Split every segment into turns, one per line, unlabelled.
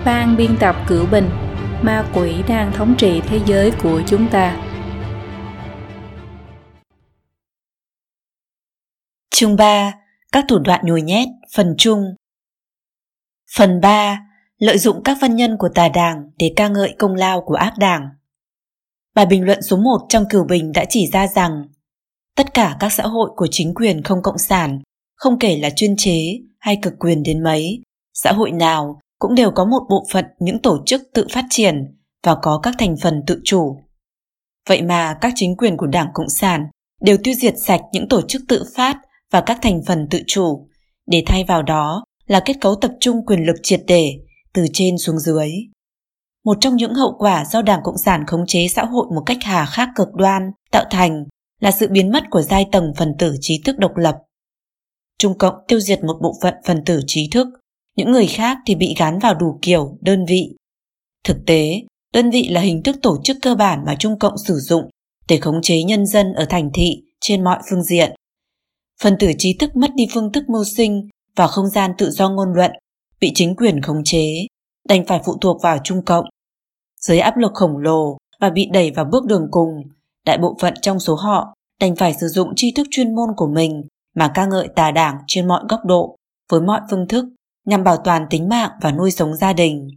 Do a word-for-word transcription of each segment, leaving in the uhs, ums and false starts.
Ban biên tập Cửu Bình, ma quỷ đang thống trị thế giới của chúng ta.
Chương ba. Các thủ đoạn nhồi nhét. Phần chung. Phần ba. Lợi dụng các văn nhân của tà đảng để ca ngợi công lao của ác đảng. Bài bình luận số một trong Cửu Bình đã chỉ ra rằng tất cả các xã hội của chính quyền không cộng sản, không kể là chuyên chế hay cực quyền đến mấy, xã hội nào cũng đều có một bộ phận những tổ chức tự phát triển và có các thành phần tự chủ. Vậy mà các chính quyền của Đảng Cộng sản đều tiêu diệt sạch những tổ chức tự phát và các thành phần tự chủ, để thay vào đó là kết cấu tập trung quyền lực triệt để từ trên xuống dưới. Một trong những hậu quả do Đảng Cộng sản khống chế xã hội một cách hà khắc cực đoan tạo thành là sự biến mất của giai tầng phần tử trí thức độc lập. Trung Cộng tiêu diệt một bộ phận phần tử trí thức, những người khác thì bị gán vào đủ kiểu đơn vị. Thực tế, đơn vị là hình thức tổ chức cơ bản mà Trung Cộng sử dụng để khống chế nhân dân ở thành thị trên mọi phương diện. Phần tử trí thức mất đi phương thức mưu sinh và không gian tự do ngôn luận, bị chính quyền khống chế, đành phải phụ thuộc vào Trung Cộng. Dưới áp lực khổng lồ và bị đẩy vào bước đường cùng, đại bộ phận trong số họ đành phải sử dụng tri thức chuyên môn của mình mà ca ngợi tà đảng trên mọi góc độ, với mọi phương thức, nhằm bảo toàn tính mạng và nuôi sống gia đình.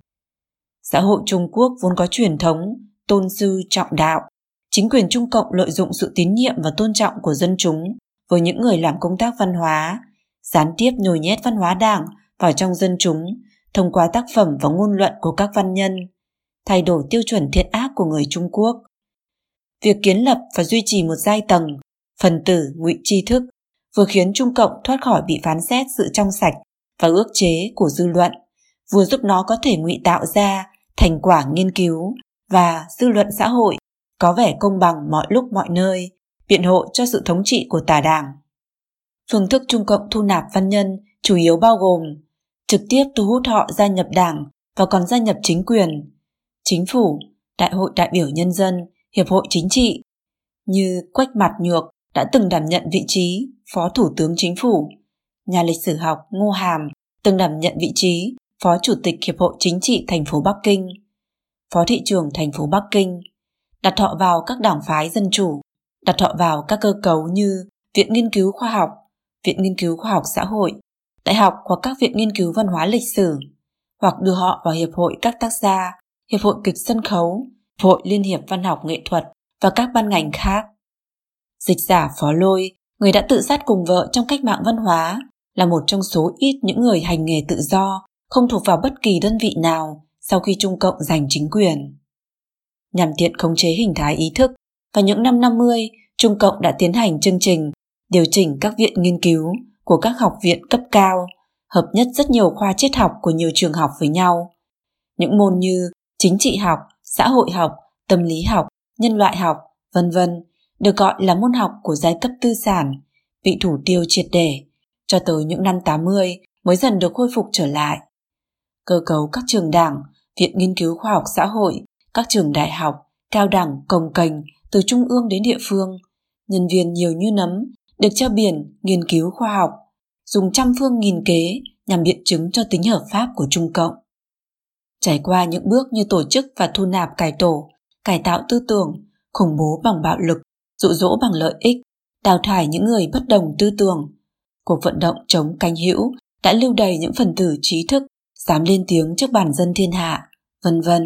Xã hội Trung Quốc vốn có truyền thống tôn sư trọng đạo. Chính quyền Trung Cộng lợi dụng sự tín nhiệm và tôn trọng của dân chúng với những người làm công tác văn hóa, gián tiếp nhồi nhét văn hóa Đảng vào trong dân chúng thông qua tác phẩm và ngôn luận của các văn nhân, thay đổi tiêu chuẩn thiện ác của người Trung Quốc. Việc kiến lập và duy trì một giai tầng phần tử ngụy tri thức vừa khiến Trung Cộng thoát khỏi bị phán xét sự trong sạch và ước chế của dư luận, vừa giúp nó có thể ngụy tạo ra thành quả nghiên cứu và dư luận xã hội có vẻ công bằng mọi lúc mọi nơi, biện hộ cho sự thống trị của tà đảng. Phương thức Trung Cộng thu nạp văn nhân chủ yếu bao gồm trực tiếp thu hút họ gia nhập đảng và còn gia nhập chính quyền, chính phủ, đại hội đại biểu nhân dân, hiệp hội chính trị, như Quách Mạt Nhược đã từng đảm nhận vị trí Phó Thủ tướng Chính phủ, nhà lịch sử học Ngô Hàm từng đảm nhận vị trí Phó Chủ tịch Hiệp hội Chính trị thành phố Bắc Kinh, Phó Thị trưởng thành phố Bắc Kinh, đặt họ vào các đảng phái dân chủ, đặt họ vào các cơ cấu như Viện Nghiên cứu Khoa học, Viện Nghiên cứu Khoa học Xã hội, Đại học hoặc các viện nghiên cứu văn hóa lịch sử, hoặc đưa họ vào Hiệp hội các tác gia, Hiệp hội kịch sân khấu, Hội Liên hiệp Văn học Nghệ thuật và các ban ngành khác. Dịch giả Phó Lôi, người đã tự sát cùng vợ trong cách mạng văn hóa, là một trong số ít những người hành nghề tự do, không thuộc vào bất kỳ đơn vị nào sau khi Trung Cộng giành chính quyền. Nhằm tiện khống chế hình thái ý thức, vào những năm năm mươi, Trung Cộng đã tiến hành chương trình điều chỉnh các viện nghiên cứu của các học viện cấp cao, hợp nhất rất nhiều khoa triết học của nhiều trường học với nhau. Những môn như chính trị học, xã hội học, tâm lý học, nhân loại học, vân vân được gọi là môn học của giai cấp tư sản, bị thủ tiêu triệt để, cho tới những năm tám mươi mới dần được khôi phục trở lại. Cơ cấu các trường đảng, viện nghiên cứu khoa học xã hội, các trường đại học, cao đẳng, cồng kềnh từ trung ương đến địa phương, nhân viên nhiều như nấm, được treo biển nghiên cứu khoa học, dùng trăm phương nghìn kế nhằm biện chứng cho tính hợp pháp của Trung Cộng. Trải qua những bước như tổ chức và thu nạp cải tổ, cải tạo tư tưởng, khủng bố bằng bạo lực, dụ dỗ bằng lợi ích, đào thải những người bất đồng tư tưởng, cuộc vận động chống cánh hữu đã lưu đày những phần tử trí thức dám lên tiếng trước bản dân thiên hạ, vân vân.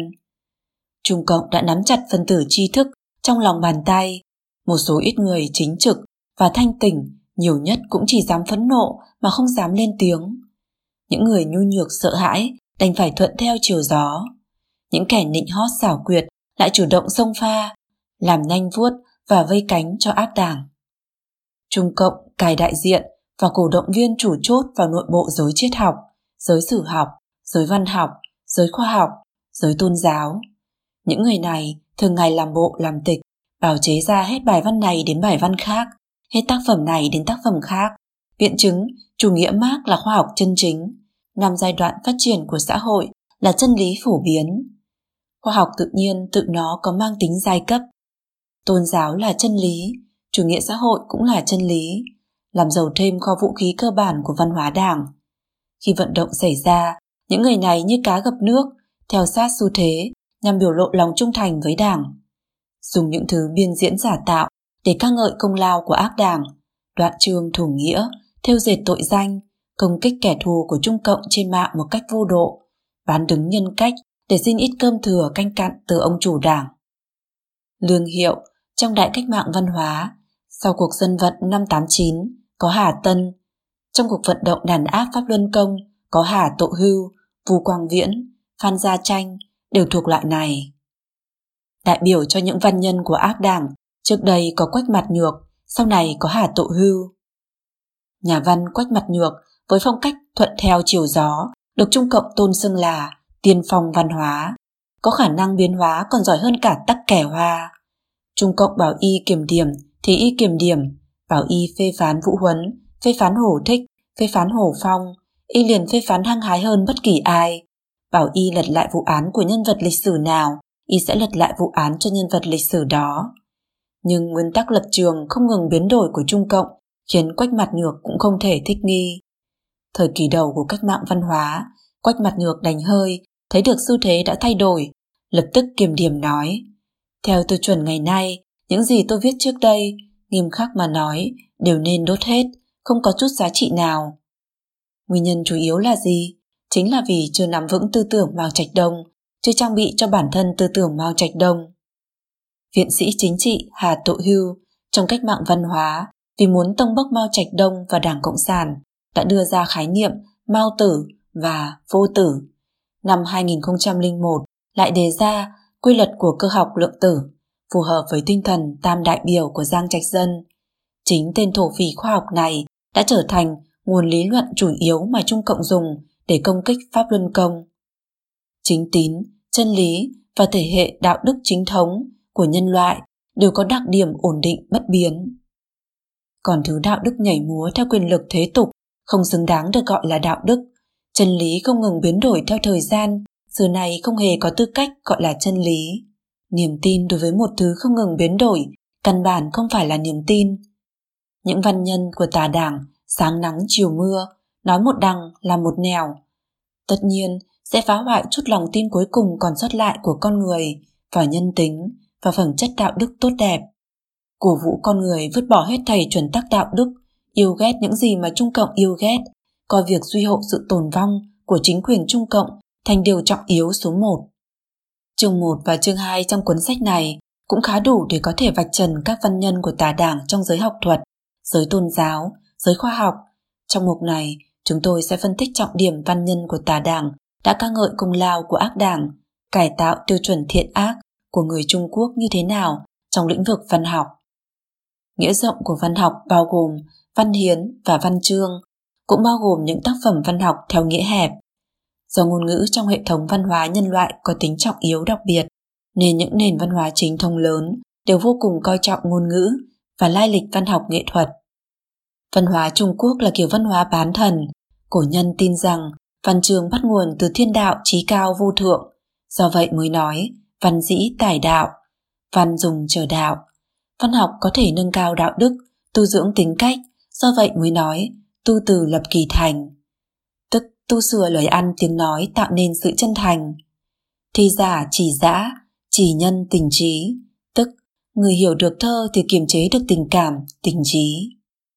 Trung Cộng đã nắm chặt phần tử trí thức trong lòng bàn tay, một số ít người chính trực và thanh tỉnh nhiều nhất cũng chỉ dám phẫn nộ mà không dám lên tiếng. Những người nhu nhược sợ hãi đành phải thuận theo chiều gió. Những kẻ nịnh hót xảo quyệt lại chủ động xông pha, làm nanh vuốt và vây cánh cho áp đảng. Trung Cộng cài đại diện và cổ động viên chủ chốt vào nội bộ giới triết học, giới sử học, giới văn học, giới khoa học, giới tôn giáo. Những người này thường ngày làm bộ làm tịch, bào chế ra hết bài văn này đến bài văn khác, hết tác phẩm này đến tác phẩm khác, biện chứng chủ nghĩa Mác là khoa học chân chính, năm giai đoạn phát triển của xã hội là chân lý phổ biến. Khoa học tự nhiên tự nó có mang tính giai cấp. Tôn giáo là chân lý, chủ nghĩa xã hội cũng là chân lý, làm giàu thêm kho vũ khí cơ bản của văn hóa Đảng. Khi vận động xảy ra, những người này như cá gặp nước, theo sát xu thế nhằm biểu lộ lòng trung thành với Đảng. Dùng những thứ biên diễn giả tạo để ca ngợi công lao của ác đảng, đoạn chương thủ nghĩa, thêu dệt tội danh, công kích kẻ thù của Trung Cộng trên mạng một cách vô độ, bán đứng nhân cách để xin ít cơm thừa canh cặn từ ông chủ Đảng. Lương Hiệu trong Đại cách mạng văn hóa, sau cuộc dân vận năm tám chín có Hà Tân, trong cuộc vận động đàn áp Pháp Luân Công có Hà Tộ Hưu, Vu Quang Viễn, Phan Gia Tranh đều thuộc loại này. Đại biểu cho những văn nhân của ác đảng, trước đây có Quách Mạt Nhược, sau này có Hà Tộ Hưu. Nhà văn Quách Mạt Nhược với phong cách thuận theo chiều gió được Trung Cộng tôn xưng là tiên phong văn hóa, có khả năng biến hóa còn giỏi hơn cả Tắc Kẻ Hoa. Trung Cộng bảo y kiểm điểm thì y kiểm điểm, bảo y phê phán Vũ Huấn, phê phán Hổ Thích, phê phán Hổ Phong, y liền phê phán hăng hái hơn bất kỳ ai. Bảo y lật lại vụ án của nhân vật lịch sử nào, y sẽ lật lại vụ án cho nhân vật lịch sử đó. Nhưng nguyên tắc lập trường không ngừng biến đổi của Trung Cộng khiến Quách Mạt Nhược cũng không thể thích nghi. Thời kỳ đầu của cách mạng văn hóa, Quách Mạt Nhược đánh hơi, thấy được xu thế đã thay đổi, lập tức kiềm điểm nói: theo tiêu chuẩn ngày nay, những gì tôi viết trước đây, nghiêm khắc mà nói, đều nên đốt hết, không có chút giá trị nào. Nguyên nhân chủ yếu là gì? Chính là vì chưa nắm vững tư tưởng Mao Trạch Đông, chưa trang bị cho bản thân tư tưởng Mao Trạch Đông. Viện sĩ chính trị Hà Tộ Hưu trong cách mạng văn hóa, vì muốn tông bốc Mao Trạch Đông và Đảng Cộng sản, đã đưa ra khái niệm Mao tử và vô tử. Năm hai nghìn không trăm lẻ một lại đề ra quy luật của cơ học lượng tử, phù hợp với tinh thần tam đại biểu của Giang Trạch Dân. Chính tên thổ phỉ khoa học này đã trở thành nguồn lý luận chủ yếu mà Trung Cộng dùng để công kích Pháp Luân Công. Chính tín, chân lý và thể hệ đạo đức chính thống của nhân loại đều có đặc điểm ổn định bất biến. Còn thứ đạo đức nhảy múa theo quyền lực thế tục không xứng đáng được gọi là đạo đức. Chân lý không ngừng biến đổi theo thời gian, xưa này không hề có tư cách gọi là chân lý. Niềm tin đối với một thứ không ngừng biến đổi, căn bản không phải là niềm tin. Những văn nhân của tà đảng sáng nắng chiều mưa, nói một đằng là một nẻo. Tất nhiên sẽ phá hoại chút lòng tin cuối cùng còn sót lại của con người vào nhân tính và phẩm chất đạo đức tốt đẹp. Cổ vũ con người vứt bỏ hết thảy chuẩn tắc đạo đức, yêu ghét những gì mà Trung Cộng yêu ghét, coi việc duy hộ sự tồn vong của chính quyền Trung Cộng thành điều trọng yếu số một. Chương một và chương hai trong cuốn sách này cũng khá đủ để có thể vạch trần các văn nhân của tà đảng trong giới học thuật, giới tôn giáo, giới khoa học. Trong mục này, chúng tôi sẽ phân tích trọng điểm văn nhân của tà đảng đã ca ngợi công lao của ác đảng, cải tạo tiêu chuẩn thiện ác của người Trung Quốc như thế nào trong lĩnh vực văn học. Nghĩa rộng của văn học bao gồm văn hiến và văn chương, cũng bao gồm những tác phẩm văn học theo nghĩa hẹp. Do ngôn ngữ trong hệ thống văn hóa nhân loại có tính trọng yếu đặc biệt, nên những nền văn hóa chính thống lớn đều vô cùng coi trọng ngôn ngữ và lai lịch văn học nghệ thuật. Văn hóa Trung Quốc là kiểu văn hóa bán thần, cổ nhân tin rằng văn chương bắt nguồn từ thiên đạo chí cao vô thượng, do vậy mới nói văn dĩ tài đạo, văn dùng chờ đạo. Văn học có thể nâng cao đạo đức, tu dưỡng tính cách, do vậy mới nói tu từ lập kỳ thành, tức tu sửa lời ăn tiếng nói tạo nên sự chân thành. Thi giả chỉ dã, chỉ nhân tình trí, tức người hiểu được thơ thì kiềm chế được tình cảm, tình trí.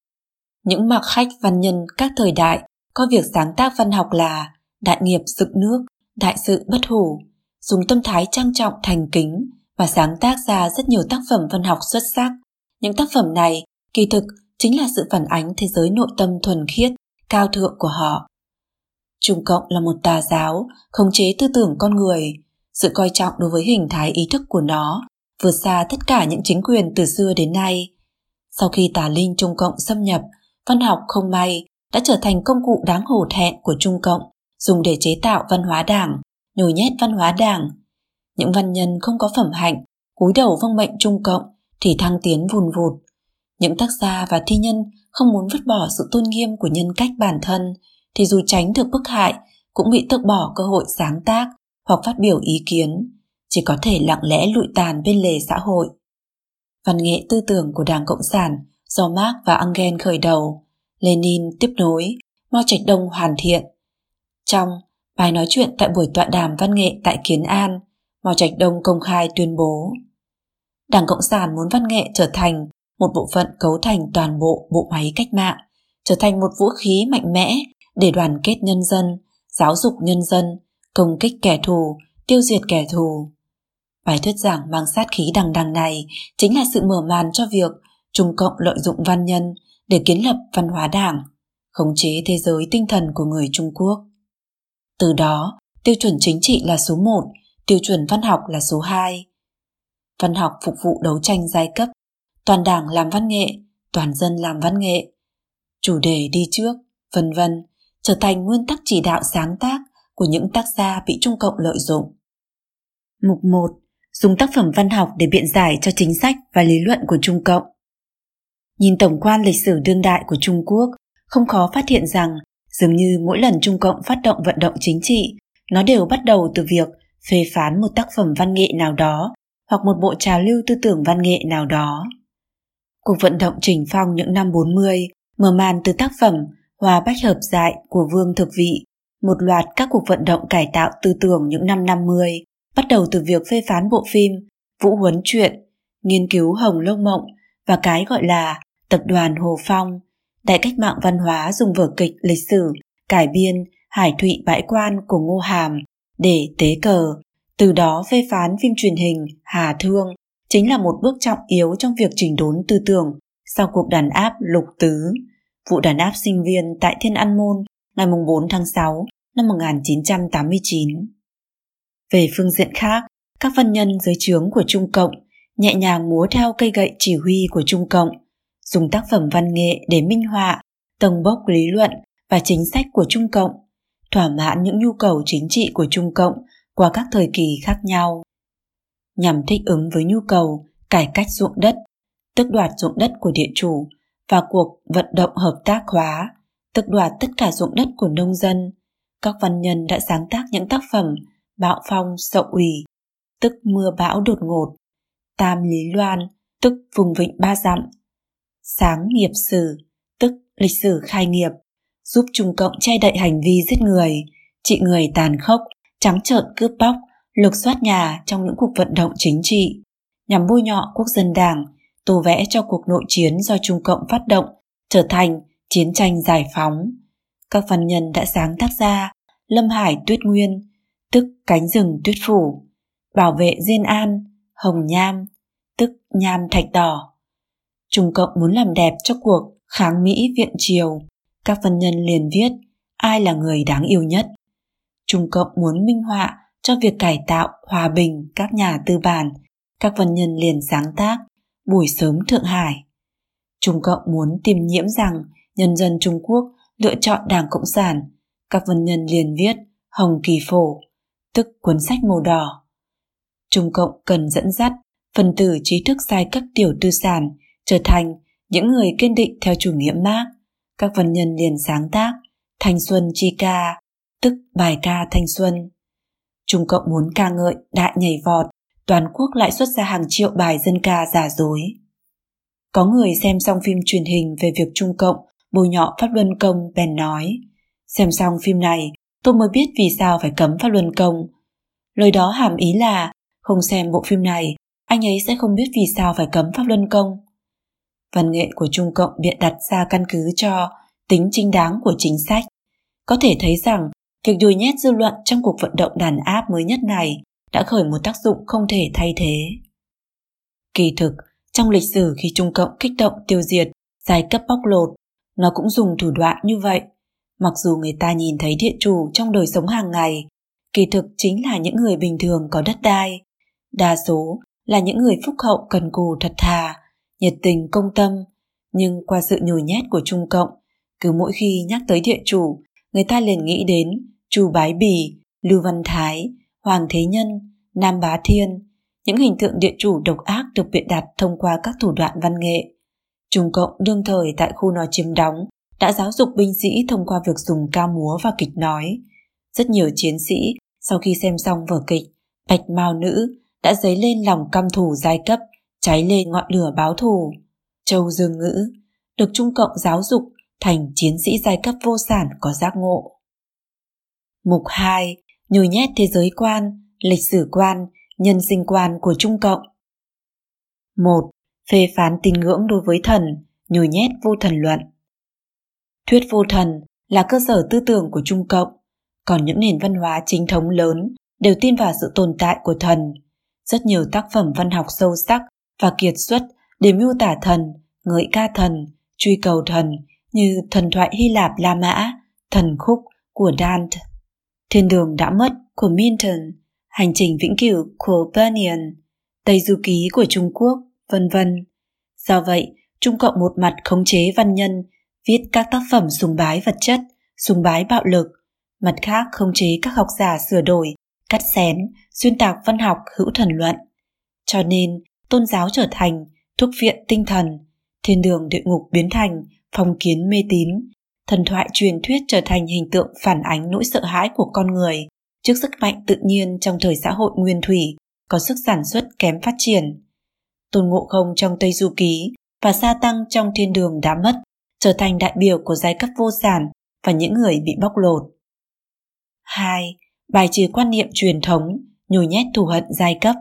Những mặc khách văn nhân các thời đại có việc sáng tác văn học là đại nghiệp dựng nước, đại sự bất hủ, dùng tâm thái trang trọng thành kính và sáng tác ra rất nhiều tác phẩm văn học xuất sắc. Những tác phẩm này kỳ thực chính là sự phản ánh thế giới nội tâm thuần khiết, cao thượng của họ. Trung Cộng là một tà giáo, khống chế tư tưởng con người. Sự coi trọng đối với hình thái ý thức của nó vượt xa tất cả những chính quyền từ xưa đến nay. Sau khi tà linh Trung Cộng xâm nhập, văn học không may đã trở thành công cụ đáng hổ thẹn của Trung Cộng, dùng để chế tạo văn hóa đảng, nhồi nhét văn hóa đảng. Những văn nhân không có phẩm hạnh, cúi đầu vâng mệnh Trung Cộng thì thăng tiến vùn vụt. Những tác giả và thi nhân không muốn vứt bỏ sự tôn nghiêm của nhân cách bản thân thì dù tránh được bức hại cũng bị tước bỏ cơ hội sáng tác hoặc phát biểu ý kiến, chỉ có thể lặng lẽ lụi tàn bên lề xã hội. Văn nghệ tư tưởng của Đảng Cộng sản do Marx và Engels khởi đầu, Lenin tiếp nối, Mao Trạch Đông hoàn thiện. Trong Bài nói chuyện tại buổi tọa đàm văn nghệ tại Kiến An, Mao Trạch Đông công khai tuyên bố: Đảng Cộng sản muốn văn nghệ trở thành một bộ phận cấu thành toàn bộ bộ máy cách mạng, trở thành một vũ khí mạnh mẽ để đoàn kết nhân dân, giáo dục nhân dân, công kích kẻ thù, tiêu diệt kẻ thù. Bài thuyết giảng mang sát khí đằng đằng này chính là sự mở màn cho việc Trung Cộng lợi dụng văn nhân để kiến lập văn hóa đảng, khống chế thế giới tinh thần của người Trung Quốc. Từ đó, tiêu chuẩn chính trị là số một, tiêu chuẩn văn học là số hai. Văn học phục vụ đấu tranh giai cấp, toàn đảng làm văn nghệ, toàn dân làm văn nghệ. Chủ đề đi trước, vân vân, trở thành nguyên tắc chỉ đạo sáng tác của những tác gia bị Trung Cộng lợi dụng. Mục một. Dùng tác phẩm văn học để biện giải cho chính sách và lý luận của Trung Cộng. Nhìn tổng quan lịch sử đương đại của Trung Quốc, không khó phát hiện rằng dường như mỗi lần Trung Cộng phát động vận động chính trị, nó đều bắt đầu từ việc phê phán một tác phẩm văn nghệ nào đó hoặc một bộ trào lưu tư tưởng văn nghệ nào đó. Cuộc vận động Chỉnh Phong những năm bốn mươi mở màn từ tác phẩm Hoa Bách Hợp Dại của Vương Thực Vị. Một loạt các cuộc vận động cải tạo tư tưởng những năm năm mươi bắt đầu từ việc phê phán bộ phim Vũ Huấn Truyện, nghiên cứu Hồng Lâu Mộng và cái gọi là Tập đoàn Hồ Phong. Đại cách mạng văn hóa dùng vở kịch lịch sử cải biên Hải Thụy Bãi Quan của Ngô Hàm để tế cờ, từ đó phê phán phim truyền hình Hà Thương chính là một bước trọng yếu trong việc chỉnh đốn tư tưởng sau cuộc đàn áp Lục Tứ, vụ đàn áp sinh viên tại Thiên An Môn ngày bốn tháng sáu năm một nghìn chín trăm tám mươi chín. Về phương diện khác, các văn nhân dưới trướng của Trung Cộng nhẹ nhàng múa theo cây gậy chỉ huy của Trung Cộng, dùng tác phẩm văn nghệ để minh họa, tâng bốc lý luận và chính sách của Trung Cộng, thỏa mãn những nhu cầu chính trị của Trung Cộng qua các thời kỳ khác nhau. Nhằm thích ứng với nhu cầu cải cách ruộng đất, tước đoạt ruộng đất của địa chủ và cuộc vận động hợp tác hóa, tước đoạt tất cả ruộng đất của nông dân, các văn nhân đã sáng tác những tác phẩm Bạo Phong Sậu Ủy, tức Mưa Bão Đột Ngột, Tam Lý Loan, tức Vùng Vịnh Ba Dặm, Sáng Nghiệp Sử, tức Lịch sử khai nghiệp, giúp Trung Cộng che đậy hành vi giết người, trị người tàn khốc, trắng trợn cướp bóc, lục soát nhà trong những cuộc vận động chính trị, nhằm bôi nhọ quốc dân đảng, tô vẽ cho cuộc nội chiến do Trung Cộng phát động trở thành chiến tranh giải phóng. Các văn nhân đã sáng tác ra Lâm Hải Tuyết Nguyên, tức Cánh rừng tuyết phủ, Bảo vệ Diên An, Hồng Nham, tức Nham thạch đỏ. Trung Cộng muốn làm đẹp cho cuộc kháng Mỹ viện triều, các văn nhân liền viết ai là người đáng yêu nhất. Trung Cộng muốn minh họa cho việc cải tạo hòa bình các nhà tư bản, các văn nhân liền sáng tác Buổi sớm Thượng Hải. Trung Cộng muốn tiêm nhiễm rằng nhân dân Trung Quốc lựa chọn Đảng Cộng sản, các văn nhân liền viết Hồng Kỳ Phổ, tức cuốn sách màu đỏ. Trung Cộng cần dẫn dắt phần tử trí thức giai cấp tiểu tư sản trở thành những người kiên định theo chủ nghĩa Mác, các văn nhân liền sáng tác Thanh Xuân Chi Ca, tức bài ca thanh xuân. Trung Cộng muốn ca ngợi đại nhảy vọt, toàn quốc lại xuất ra hàng triệu bài dân ca giả dối. Có người xem xong phim truyền hình về việc Trung Cộng bôi nhọ Pháp Luân Công bèn nói: xem xong phim này tôi mới biết vì sao phải cấm Pháp Luân Công. Lời đó hàm ý là không xem bộ phim này, anh ấy sẽ không biết vì sao phải cấm Pháp Luân Công. Văn nghệ của Trung Cộng biện đặt ra căn cứ cho tính chính đáng của chính sách. Có thể thấy rằng việc nhồi nhét dư luận trong cuộc vận động đàn áp mới nhất này đã khởi một tác dụng không thể thay thế. Kỳ thực, trong lịch sử khi Trung Cộng kích động tiêu diệt, giai cấp bóc lột, nó cũng dùng thủ đoạn như vậy. Mặc dù người ta nhìn thấy địa chủ trong đời sống hàng ngày, kỳ thực chính là những người bình thường có đất đai. Đa số là những người phúc hậu cần cù thật thà, nhiệt tình công tâm, nhưng qua sự nhồi nhét của Trung Cộng, cứ mỗi khi nhắc tới địa chủ, người ta liền nghĩ đến Chu Bái Bì, Lưu Văn Thái, Hoàng Thế Nhân, Nam Bá Thiên, những hình tượng địa chủ độc ác được biện đặt thông qua các thủ đoạn văn nghệ. Trung Cộng đương thời tại khu nó chiếm đóng đã giáo dục binh sĩ thông qua việc dùng ca múa và kịch nói. Rất nhiều chiến sĩ sau khi xem xong vở kịch Bạch Mao Nữ đã dấy lên lòng căm thù giai cấp, cháy lên ngọn lửa báo thù. Châu Dương Ngữ được Trung Cộng giáo dục thành chiến sĩ giai cấp vô sản có giác ngộ. Mục hai. Nhồi nhét thế giới quan, lịch sử quan, nhân sinh quan của Trung Cộng. một. Phê phán tín ngưỡng đối với thần, nhồi nhét vô thần luận. Thuyết vô thần là cơ sở tư tưởng của Trung Cộng, còn những nền văn hóa chính thống lớn đều tin vào sự tồn tại của thần. Rất nhiều tác phẩm văn học sâu sắc và kiệt xuất để miêu tả thần, ngợi ca thần, truy cầu thần như thần thoại Hy Lạp La Mã, thần khúc của Dante, Thiên đường đã mất của Milton, Hành trình vĩnh cửu của Bunyan, Tây Du ký của Trung Quốc, vân vân. Do vậy, Trung Cộng một mặt khống chế văn nhân, viết các tác phẩm sùng bái vật chất, sùng bái bạo lực, mặt khác khống chế các học giả sửa đổi, cắt xén, xuyên tạc văn học hữu thần luận. Cho nên, tôn giáo trở thành thuốc viện tinh thần, thiên đường địa ngục biến thành phong kiến mê tín, thần thoại truyền thuyết trở thành hình tượng phản ánh nỗi sợ hãi của con người trước sức mạnh tự nhiên trong thời xã hội nguyên thủy, có sức sản xuất kém phát triển. Tôn Ngộ Không trong Tây Du ký và Sa Tăng trong Thiên đường đã mất trở thành đại biểu của giai cấp vô sản và những người bị bóc lột. hai. Bài trừ quan niệm truyền thống, nhồi nhét thù hận giai cấp.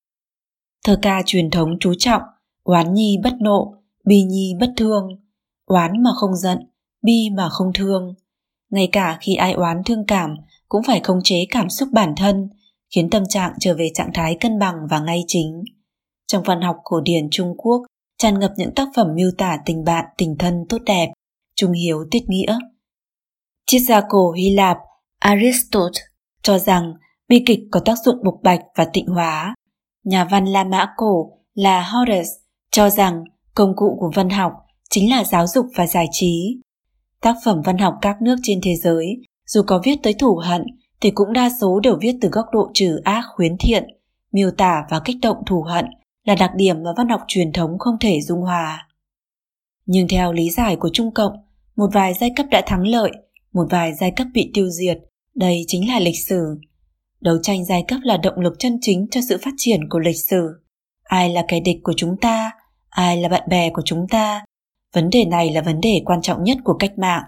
Thơ ca truyền thống chú trọng oán nhi bất nộ, bi nhi bất thương, oán mà không giận, bi mà không thương. Ngay cả khi ai oán thương cảm cũng phải khống chế cảm xúc bản thân, khiến tâm trạng trở về trạng thái cân bằng và ngay chính. Trong văn học cổ điển Trung Quốc tràn ngập những tác phẩm miêu tả tình bạn, tình thân tốt đẹp, trung hiếu tiết nghĩa. Triết gia cổ Hy Lạp Aristotle cho rằng bi kịch có tác dụng bộc bạch và tịnh hóa. Nhà văn La Mã cổ là Horace cho rằng công cụ của văn học chính là giáo dục và giải trí. Tác phẩm văn học các nước trên thế giới, dù có viết tới thù hận, thì cũng đa số đều viết từ góc độ trừ ác khuyến thiện, miêu tả và kích động thù hận là đặc điểm mà văn học truyền thống không thể dung hòa. Nhưng theo lý giải của Trung Cộng, một vài giai cấp đã thắng lợi, một vài giai cấp bị tiêu diệt, đây chính là lịch sử. Đấu tranh giai cấp là động lực chân chính cho sự phát triển của lịch sử. Ai là kẻ địch của chúng ta? Ai là bạn bè của chúng ta? Vấn đề này là vấn đề quan trọng nhất của cách mạng.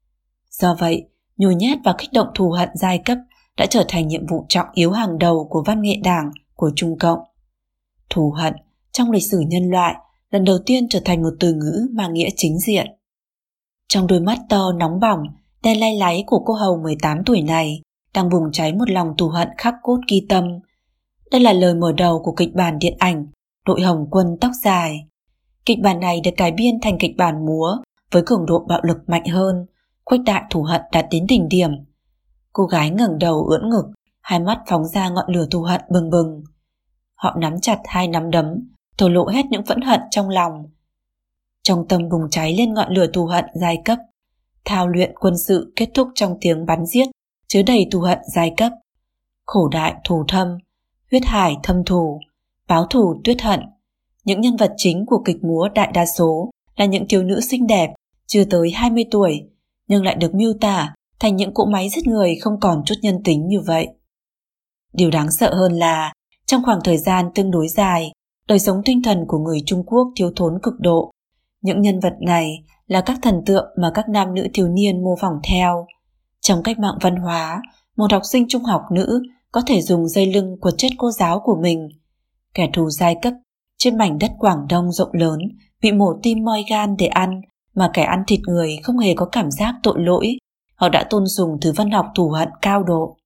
Do vậy, nhồi nhét và kích động thù hận giai cấp đã trở thành nhiệm vụ trọng yếu hàng đầu của văn nghệ đảng của Trung Cộng. Thù hận trong lịch sử nhân loại lần đầu tiên trở thành một từ ngữ mang nghĩa chính diện. Trong đôi mắt to nóng bỏng, đen lay láy của cô hầu mười tám tuổi này đang bùng cháy một lòng thù hận khắc cốt ghi tâm. Đây là lời mở đầu của kịch bản điện ảnh Đội Hồng Quân Tóc Dài. Kịch bản này được cải biên thành kịch bản múa với cường độ bạo lực mạnh hơn, khuếch đại thù hận đạt đến đỉnh điểm. Cô gái ngẩng đầu ưỡn ngực, hai mắt phóng ra ngọn lửa thù hận bừng bừng. Họ nắm chặt hai nắm đấm, thổ lộ hết những phẫn hận trong lòng. Trong tâm bùng cháy lên ngọn lửa thù hận giai cấp. Thao luyện quân sự kết thúc trong tiếng bắn giết, chứa đầy thù hận giai cấp. Khổ đại thù thâm, huyết hải thâm thù, báo thù tuyết hận. Những nhân vật chính của kịch múa đại đa số là những thiếu nữ xinh đẹp, chưa tới hai mươi tuổi, nhưng lại được miêu tả thành những cỗ máy giết người không còn chút nhân tính như vậy. Điều đáng sợ hơn là, trong khoảng thời gian tương đối dài, đời sống tinh thần của người Trung Quốc thiếu thốn cực độ. Những nhân vật này là các thần tượng mà các nam nữ thiếu niên mô phỏng theo. Trong cách mạng văn hóa, một học sinh trung học nữ có thể dùng dây lưng quật chết cô giáo của mình. Kẻ thù giai cấp trên mảnh đất Quảng Đông rộng lớn bị mổ tim moi gan để ăn, mà kẻ ăn thịt người không hề có cảm giác tội lỗi. Họ đã tôn sùng thứ văn học thù hận cao độ.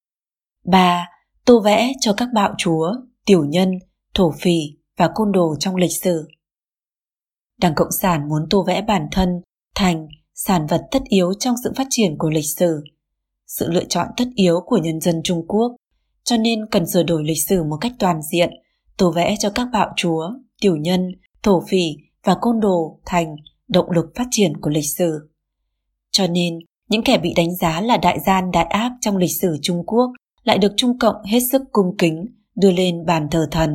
ba. Tô vẽ cho các bạo chúa, tiểu nhân, thổ phỉ và côn đồ trong lịch sử. Đảng Cộng sản muốn tô vẽ bản thân thành sản vật tất yếu trong sự phát triển của lịch sử, sự lựa chọn tất yếu của nhân dân Trung Quốc, cho nên cần sửa đổi lịch sử một cách toàn diện, tô vẽ cho các bạo chúa, tiểu nhân, thổ phỉ và côn đồ thành động lực phát triển của lịch sử. Cho nên, những kẻ bị đánh giá là đại gian đại ác trong lịch sử Trung Quốc lại được Trung Cộng hết sức cung kính đưa lên bàn thờ thần.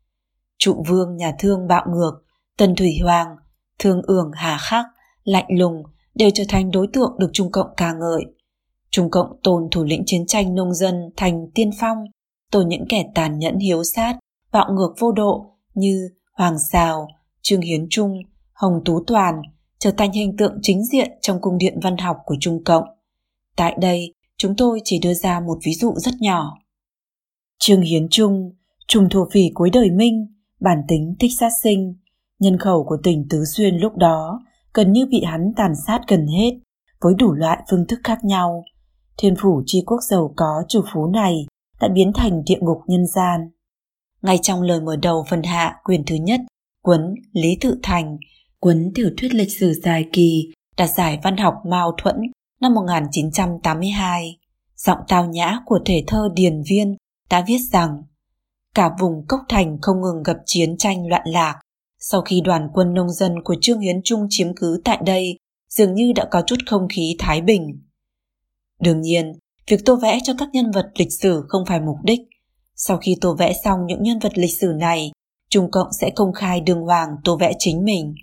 Trụ vương nhà Thương bạo ngược, Tần Thủy Hoàng, Thương Ưởng hà khắc, lạnh lùng đều trở thành đối tượng được Trung Cộng ca ngợi. Trung Cộng tôn thủ lĩnh chiến tranh nông dân thành tiên phong, tôn những kẻ tàn nhẫn hiếu sát, bạo ngược vô độ như Hoàng Sào, Trương Hiến Trung, Hồng Tú Toàn trở thành hình tượng chính diện trong cung điện văn học của Trung Cộng. Tại đây, chúng tôi chỉ đưa ra một ví dụ rất nhỏ. Trương Hiến Trung, trùm thổ phỉ cuối đời Minh, bản tính thích sát sinh, nhân khẩu của tỉnh Tứ Xuyên lúc đó gần như bị hắn tàn sát gần hết với đủ loại phương thức khác nhau. Thiên phủ tri quốc giàu có chủ phú này đã biến thành địa ngục nhân gian. Ngay trong lời mở đầu phần hạ quyển thứ nhất, cuốn Lý Tự Thành, cuốn tiểu thuyết lịch sử dài kỳ đạt giải văn học Mao Thuẫn năm một nghìn chín trăm tám mươi hai, giọng tao nhã của thể thơ Điền Viên đã viết rằng cả vùng Cốc Thành không ngừng gặp chiến tranh loạn lạc. Sau khi đoàn quân nông dân của Trương Hiến Trung chiếm cứ tại đây, dường như đã có chút không khí thái bình. Đương nhiên, việc tô vẽ cho các nhân vật lịch sử không phải mục đích. Sau khi tô vẽ xong những nhân vật lịch sử này, Trung Cộng sẽ công khai đường hoàng tô vẽ chính mình.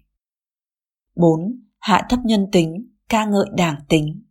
bốn. Hạ thấp nhân tính, ca ngợi đảng tính.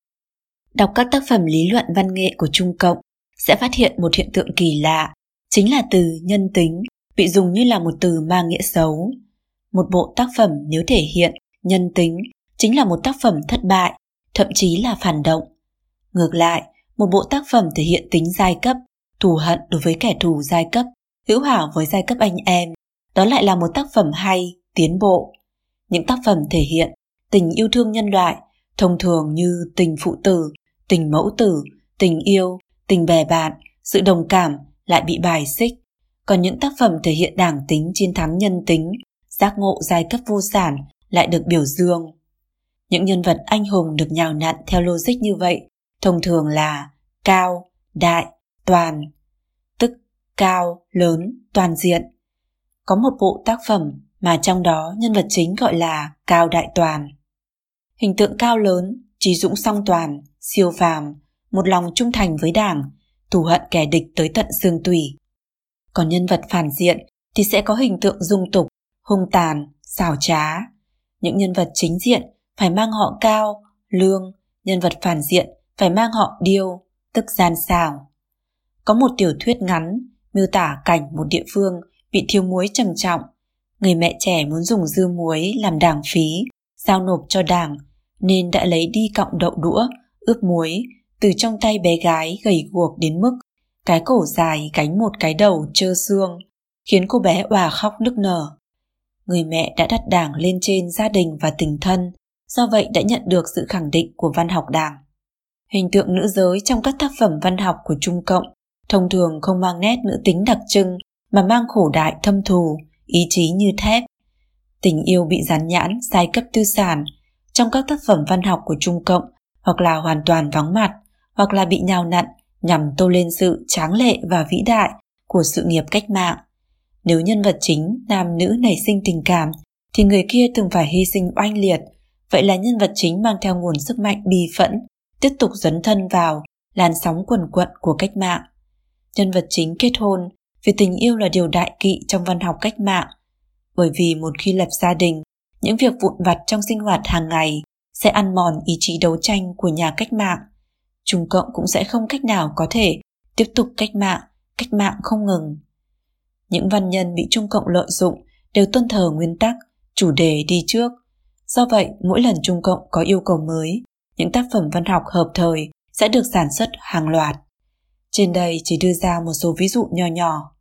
Đọc các tác phẩm lý luận văn nghệ của Trung Cộng sẽ phát hiện một hiện tượng kỳ lạ, chính là từ nhân tính bị dùng như là một từ mang nghĩa xấu. Một bộ tác phẩm nếu thể hiện nhân tính chính là một tác phẩm thất bại, thậm chí là phản động. Ngược lại, một bộ tác phẩm thể hiện tính giai cấp, thù hận đối với kẻ thù giai cấp, hữu hảo với giai cấp anh em, đó lại là một tác phẩm hay, tiến bộ. Những tác phẩm thể hiện tình yêu thương nhân loại, thông thường như tình phụ tử, tình mẫu tử, tình yêu, tình bè bạn, sự đồng cảm lại bị bài xích. Còn những tác phẩm thể hiện đảng tính chiến thắng nhân tính, giác ngộ giai cấp vô sản lại được biểu dương. Những nhân vật anh hùng được nhào nặn theo logic như vậy thông thường là cao, đại, toàn, tức cao, lớn, toàn diện. Có một bộ tác phẩm mà trong đó nhân vật chính gọi là cao đại toàn. Hình tượng cao lớn, trí dũng song toàn, siêu phàm, một lòng trung thành với đảng, thù hận kẻ địch tới tận xương tủy. Còn nhân vật phản diện thì sẽ có hình tượng dung tục, hung tàn, xảo trá. Những nhân vật chính diện phải mang họ Cao, Lương, nhân vật phản diện phải mang họ Điêu, tức gian xảo. Có một tiểu thuyết ngắn miêu tả cảnh một địa phương bị thiếu muối trầm trọng. Người mẹ trẻ muốn dùng dư muối làm đảng phí, giao nộp cho đảng, nên đã lấy đi cọng đậu đũa, ướp muối, từ trong tay bé gái gầy guộc đến mức cái cổ dài gánh một cái đầu trơ xương, khiến cô bé òa khóc nức nở. Người mẹ đã đặt đảng lên trên gia đình và tình thân, do vậy đã nhận được sự khẳng định của văn học đảng. Hình tượng nữ giới trong các tác phẩm văn học của Trung Cộng thông thường không mang nét nữ tính đặc trưng mà mang khổ đại thâm thù, ý chí như thép. Tình yêu bị dán nhãn giai cấp tư sản trong các tác phẩm văn học của Trung Cộng hoặc là hoàn toàn vắng mặt, hoặc là bị nhào nặn nhằm tô lên sự tráng lệ và vĩ đại của sự nghiệp cách mạng. Nếu nhân vật chính nam nữ nảy sinh tình cảm thì người kia từng phải hy sinh oanh liệt, vậy là nhân vật chính mang theo nguồn sức mạnh bi phẫn, tiếp tục dấn thân vào làn sóng quần quận của cách mạng. Nhân vật chính kết hôn vì tình yêu là điều đại kỵ trong văn học cách mạng, bởi vì một khi lập gia đình, những việc vụn vặt trong sinh hoạt hàng ngày sẽ ăn mòn ý chí đấu tranh của nhà cách mạng. Trung Cộng cũng sẽ không cách nào có thể tiếp tục cách mạng, cách mạng không ngừng. Những văn nhân bị Trung Cộng lợi dụng đều tuân thờ nguyên tắc, chủ đề đi trước. Do vậy, mỗi lần Trung Cộng có yêu cầu mới, những tác phẩm văn học hợp thời sẽ được sản xuất hàng loạt. Trên đây chỉ đưa ra một số ví dụ nho nhỏ.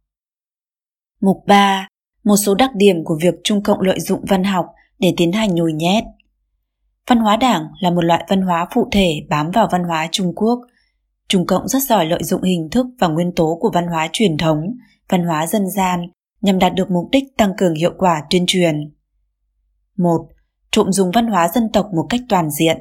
Mục ba. Một số đặc điểm của việc Trung Cộng lợi dụng văn học để tiến hành nhồi nhét. Văn hóa đảng là một loại văn hóa phụ thể bám vào văn hóa Trung Quốc. Trung Cộng rất giỏi lợi dụng hình thức và nguyên tố của văn hóa truyền thống, văn hóa dân gian nhằm đạt được mục đích tăng cường hiệu quả tuyên truyền. một. Trộm dùng văn hóa dân tộc một cách toàn diện.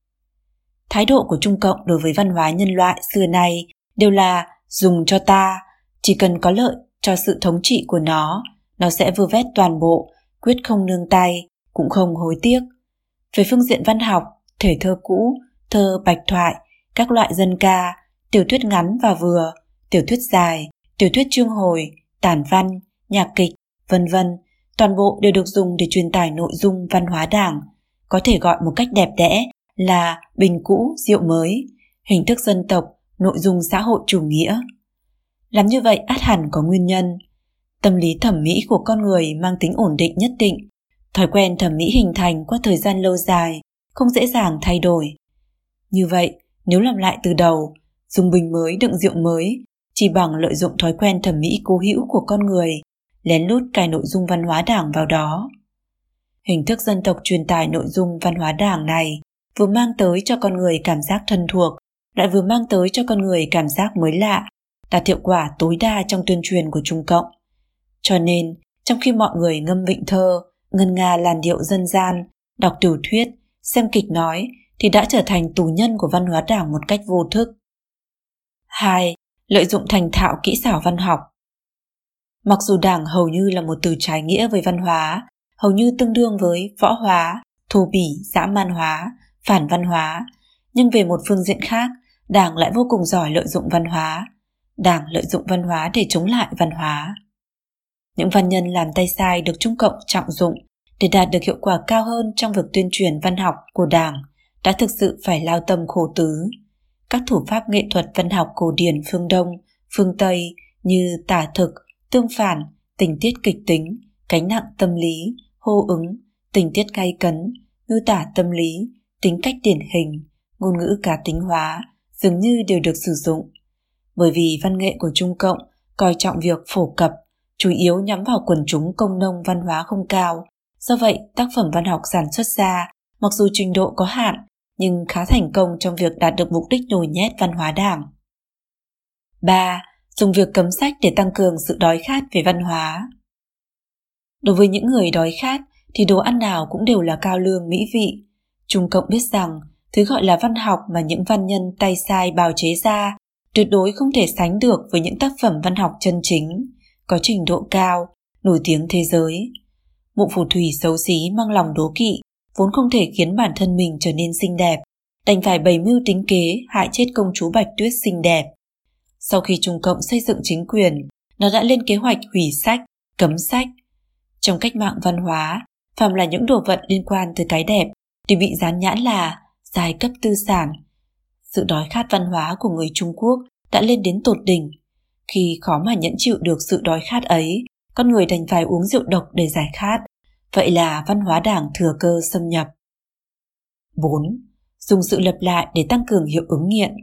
Thái độ của Trung Cộng đối với văn hóa nhân loại xưa nay đều là dùng cho ta, chỉ cần có lợi cho sự thống trị của nó, nó sẽ vơ vét toàn bộ, quyết không nương tay, cũng không hối tiếc. Về phương diện văn học, thể thơ cũ, thơ bạch thoại, các loại dân ca, tiểu thuyết ngắn và vừa, tiểu thuyết dài, tiểu thuyết chương hồi, tản văn, nhạc kịch, vân vân, toàn bộ đều được dùng để truyền tải nội dung văn hóa đảng, có thể gọi một cách đẹp đẽ là bình cũ rượu mới, hình thức dân tộc, nội dung xã hội chủ nghĩa. Làm như vậy ắt hẳn có nguyên nhân. Tâm lý thẩm mỹ của con người mang tính ổn định nhất định, thói quen thẩm mỹ hình thành qua thời gian lâu dài, không dễ dàng thay đổi. Như vậy, nếu làm lại từ đầu, dùng bình mới đựng rượu mới, chỉ bằng lợi dụng thói quen thẩm mỹ cố hữu của con người, lén lút cài nội dung văn hóa Đảng vào đó. Hình thức dân tộc truyền tải nội dung văn hóa Đảng này vừa mang tới cho con người cảm giác thân thuộc, lại vừa mang tới cho con người cảm giác mới lạ, đạt hiệu quả tối đa trong tuyên truyền của Trung Cộng. Cho nên, trong khi mọi người ngâm vịnh thơ, ngân nga làn điệu dân gian, đọc tiểu thuyết, xem kịch nói, thì đã trở thành tù nhân của văn hóa Đảng một cách vô thức. hai. Lợi dụng thành thạo kỹ xảo văn học. Mặc dù Đảng hầu như là một từ trái nghĩa với văn hóa, hầu như tương đương với võ hóa, thô bỉ, dã man hóa, phản văn hóa, nhưng về một phương diện khác, Đảng lại vô cùng giỏi lợi dụng văn hóa. Đảng lợi dụng văn hóa để chống lại văn hóa. Những văn nhân làm tay sai được Trung Cộng trọng dụng để đạt được hiệu quả cao hơn trong việc tuyên truyền văn học của Đảng đã thực sự phải lao tâm khổ tứ. Các thủ pháp nghệ thuật văn học cổ điển phương Đông, phương Tây như tả thực, tương phản, tình tiết kịch tính, cánh nặng tâm lý, hô ứng, tình tiết gay cấn, miêu tả tâm lý, tính cách điển hình, ngôn ngữ cá tính hóa dường như đều được sử dụng. Bởi vì văn nghệ của Trung Cộng coi trọng việc phổ cập, chủ yếu nhắm vào quần chúng công nông văn hóa không cao. Do vậy, tác phẩm văn học sản xuất ra, mặc dù trình độ có hạn, nhưng khá thành công trong việc đạt được mục đích nhồi nhét văn hóa Đảng. ba. Dùng việc cấm sách để tăng cường sự đói khát về văn hóa. Đối với những người đói khát thì đồ ăn nào cũng đều là cao lương mỹ vị. Trung Cộng biết rằng thứ gọi là văn học mà những văn nhân tay sai bào chế ra tuyệt đối không thể sánh được với những tác phẩm văn học chân chính, có trình độ cao, nổi tiếng thế giới. Mụ phù thủy xấu xí mang lòng đố kỵ, vốn không thể khiến bản thân mình trở nên xinh đẹp, đành phải bày mưu tính kế hại chết công chúa Bạch Tuyết xinh đẹp. Sau khi Trung Cộng xây dựng chính quyền, nó đã lên kế hoạch hủy sách, cấm sách. Trong cách mạng văn hóa, phàm là những đồ vật liên quan tới cái đẹp thì bị dán nhãn là giai cấp tư sản. Sự đói khát văn hóa của người Trung Quốc đã lên đến tột đỉnh. Khi khó mà nhẫn chịu được sự đói khát ấy, con người đành phải uống rượu độc để giải khát. Vậy là văn hóa Đảng thừa cơ xâm nhập. bốn. Dùng sự lặp lại để tăng cường hiệu ứng nghiện.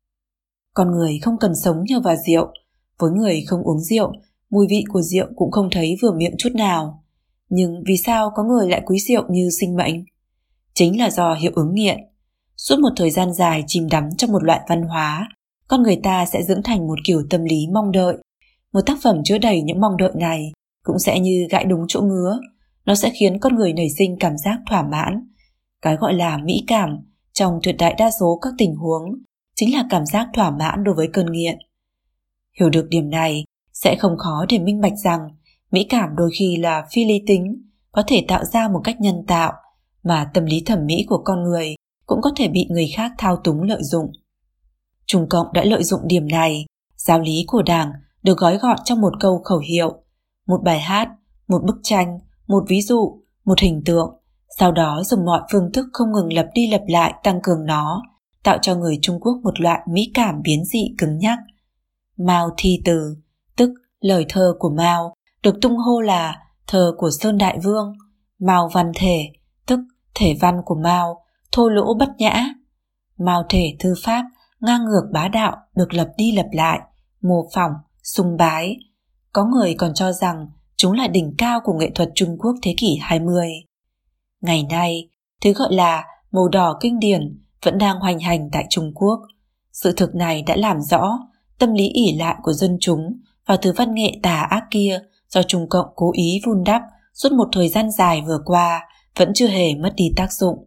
Con người không cần sống nhờ vào rượu. Với người không uống rượu, mùi vị của rượu cũng không thấy vừa miệng chút nào. Nhưng vì sao có người lại quý rượu như sinh mệnh? Chính là do hiệu ứng nghiện. Suốt một thời gian dài chìm đắm trong một loại văn hóa, con người ta sẽ dưỡng thành một kiểu tâm lý mong đợi. Một tác phẩm chứa đầy những mong đợi này cũng sẽ như gãi đúng chỗ ngứa. Nó sẽ khiến con người nảy sinh cảm giác thỏa mãn. Cái gọi là mỹ cảm trong tuyệt đại đa số các tình huống chính là cảm giác thỏa mãn đối với cơn nghiện. Hiểu được điểm này sẽ không khó để minh bạch rằng mỹ cảm đôi khi là phi lý tính, có thể tạo ra một cách nhân tạo, mà tâm lý thẩm mỹ của con người cũng có thể bị người khác thao túng lợi dụng. Trung Cộng đã lợi dụng điểm này. Giáo lý của Đảng được gói gọn trong một câu khẩu hiệu, một bài hát, một bức tranh, một ví dụ, một hình tượng, sau đó dùng mọi phương thức không ngừng lặp đi lặp lại tăng cường nó, tạo cho người Trung Quốc một loại mỹ cảm biến dị cứng nhắc. Mao thi từ, tức lời thơ của Mao, được tung hô là thơ của Sơn Đại Vương. Mao văn thể, tức thể văn của Mao, thô lỗ bất nhã. Mao thể thư pháp, ngang ngược bá đạo, được lặp đi lặp lại, mô phỏng, sùng bái. Có người còn cho rằng chúng là đỉnh cao của nghệ thuật Trung Quốc thế kỷ hai mươi. Ngày nay, thứ gọi là màu đỏ kinh điển vẫn đang hoành hành tại Trung Quốc. Sự thực này đã làm rõ tâm lý ỷ lại của dân chúng vào thứ văn nghệ tà ác kia do Trung Cộng cố ý vun đắp suốt một thời gian dài vừa qua vẫn chưa hề mất đi tác dụng.